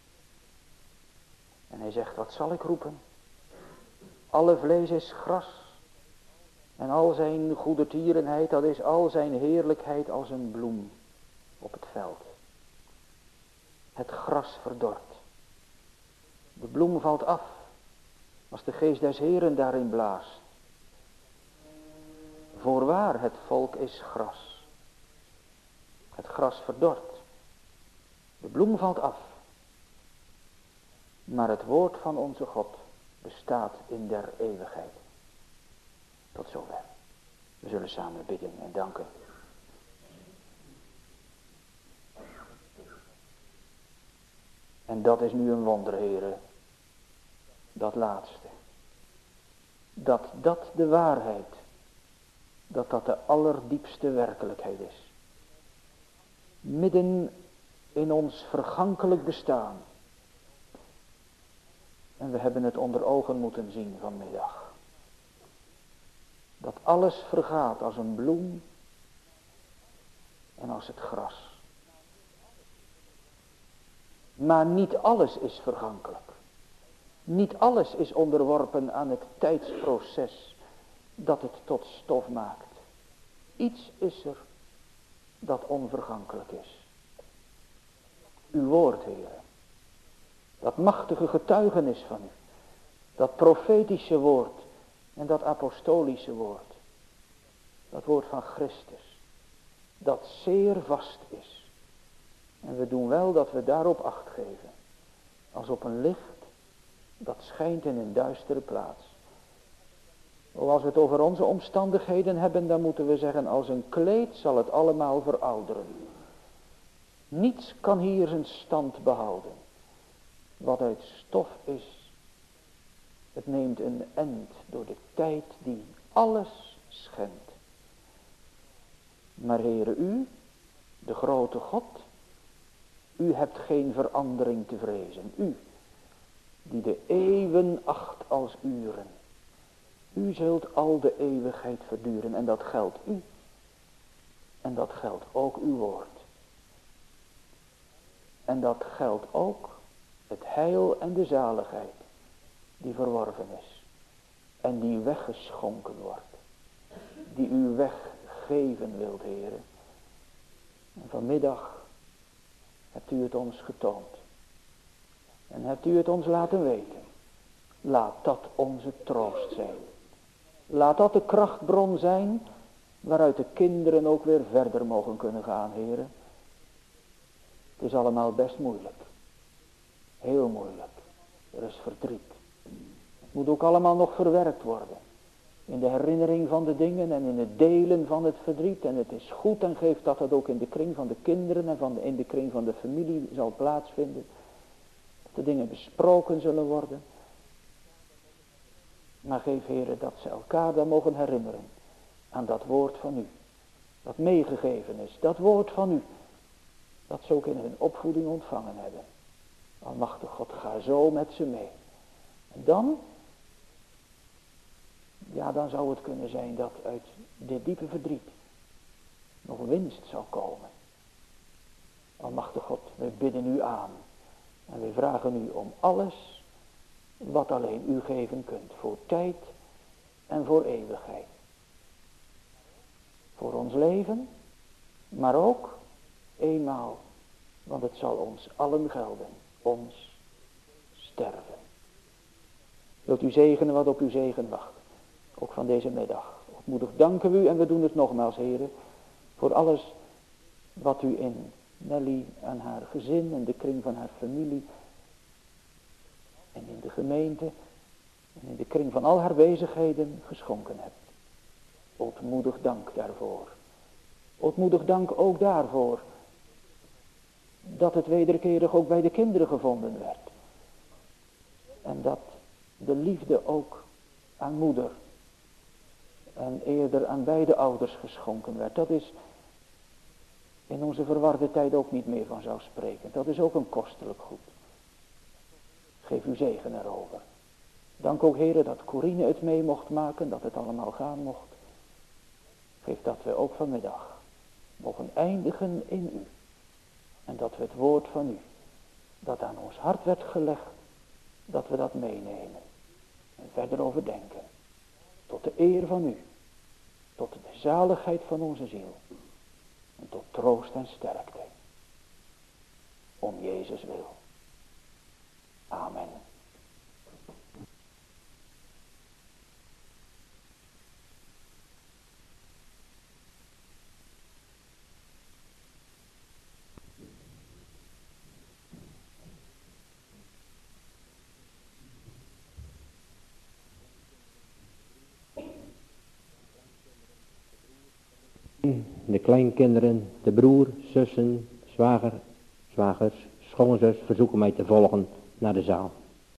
En hij zegt, wat zal ik roepen? Alle vlees is gras. En al zijn goedertierenheid, dat is al zijn heerlijkheid als een bloem op het veld. Het gras verdort. De bloem valt af, als de geest des Heeren daarin blaast. Voorwaar, het volk is gras. Het gras verdort. De bloem valt af. Maar het woord van onze God bestaat in der eeuwigheid. Tot zover. We zullen samen bidden en danken. En dat is nu een wonder, heren. Dat laatste. Dat de waarheid, dat de allerdiepste werkelijkheid is. Midden in ons vergankelijk bestaan. En we hebben het onder ogen moeten zien vanmiddag. Dat alles vergaat als een bloem en als het gras. Maar niet alles is vergankelijk. Niet alles is onderworpen aan het tijdsproces dat het tot stof maakt. Iets is er dat onvergankelijk is. Uw woord, Heer. Dat machtige getuigenis van u. Dat profetische woord en dat apostolische woord. Dat woord van Christus. Dat zeer vast is. En we doen wel dat we daarop acht geven. Als op een licht dat schijnt in een duistere plaats. Als we het over onze omstandigheden hebben, dan moeten we zeggen, als een kleed zal het allemaal verouderen. Niets kan hier zijn stand behouden. Wat uit stof is, het neemt een end door de tijd die alles schendt. Maar Heere, u, de grote God, u hebt geen verandering te vrezen. U, die de eeuwen acht als uren. U zult al de eeuwigheid verduren en dat geldt u. En dat geldt ook uw woord. En dat geldt ook het heil en de zaligheid die verworven is. En die weggeschonken wordt. Die u weggeven wilt, Heere. En vanmiddag hebt u het ons getoond. En hebt u het ons laten weten. Laat dat onze troost zijn. Laat dat de krachtbron zijn waaruit de kinderen ook weer verder mogen kunnen gaan, heren. Het is allemaal best moeilijk. Heel moeilijk. Er is verdriet. Het moet ook allemaal nog verwerkt worden. In de herinnering van de dingen en in het delen van het verdriet. En het is goed en geeft dat het ook in de kring van de kinderen en in de kring van de familie zal plaatsvinden. Dat de dingen besproken zullen worden. Maar geef, heren, dat ze elkaar dan mogen herinneren aan dat woord van u. Dat meegegeven is. Dat woord van u. Dat ze ook in hun opvoeding ontvangen hebben. Almachtig God, ga zo met ze mee. En dan, ja, dan zou het kunnen zijn dat uit dit diepe verdriet nog winst zal komen. Almachtig God, wij bidden u aan. En wij vragen u om alles wat alleen u geven kunt. Voor tijd en voor eeuwigheid. Voor ons leven, maar ook eenmaal, want het zal ons allen gelden. Ons sterven. Wilt u zegenen wat op uw zegen wacht. ook van deze middag. Ootmoedig danken we u en we doen het nogmaals, heren, voor alles wat u in Nelly en haar gezin en de kring van haar familie en in de gemeente en in de kring van al haar bezigheden geschonken hebt. Ootmoedig dank daarvoor. Ootmoedig dank ook daarvoor dat het wederkerig ook bij de kinderen gevonden werd. En dat de liefde ook aan moeder en eerder aan beide ouders geschonken werd. Dat is in onze verwarde tijd ook niet meer van zou spreken. Dat is ook een kostelijk goed. Geef uw zegen erover. Dank ook, heren, dat Corine het mee mocht maken, dat het allemaal gaan mocht. Geef dat we ook vanmiddag mogen eindigen in u. En dat we het woord van u, dat aan ons hart werd gelegd, dat we dat meenemen. En verder overdenken. Tot de eer van u. Tot de zaligheid van onze ziel. En tot troost en sterkte. Om Jezus wil. Amen. De kleinkinderen, de broer, zussen, zwagers, schoonzus verzoeken mij te volgen naar de zaal.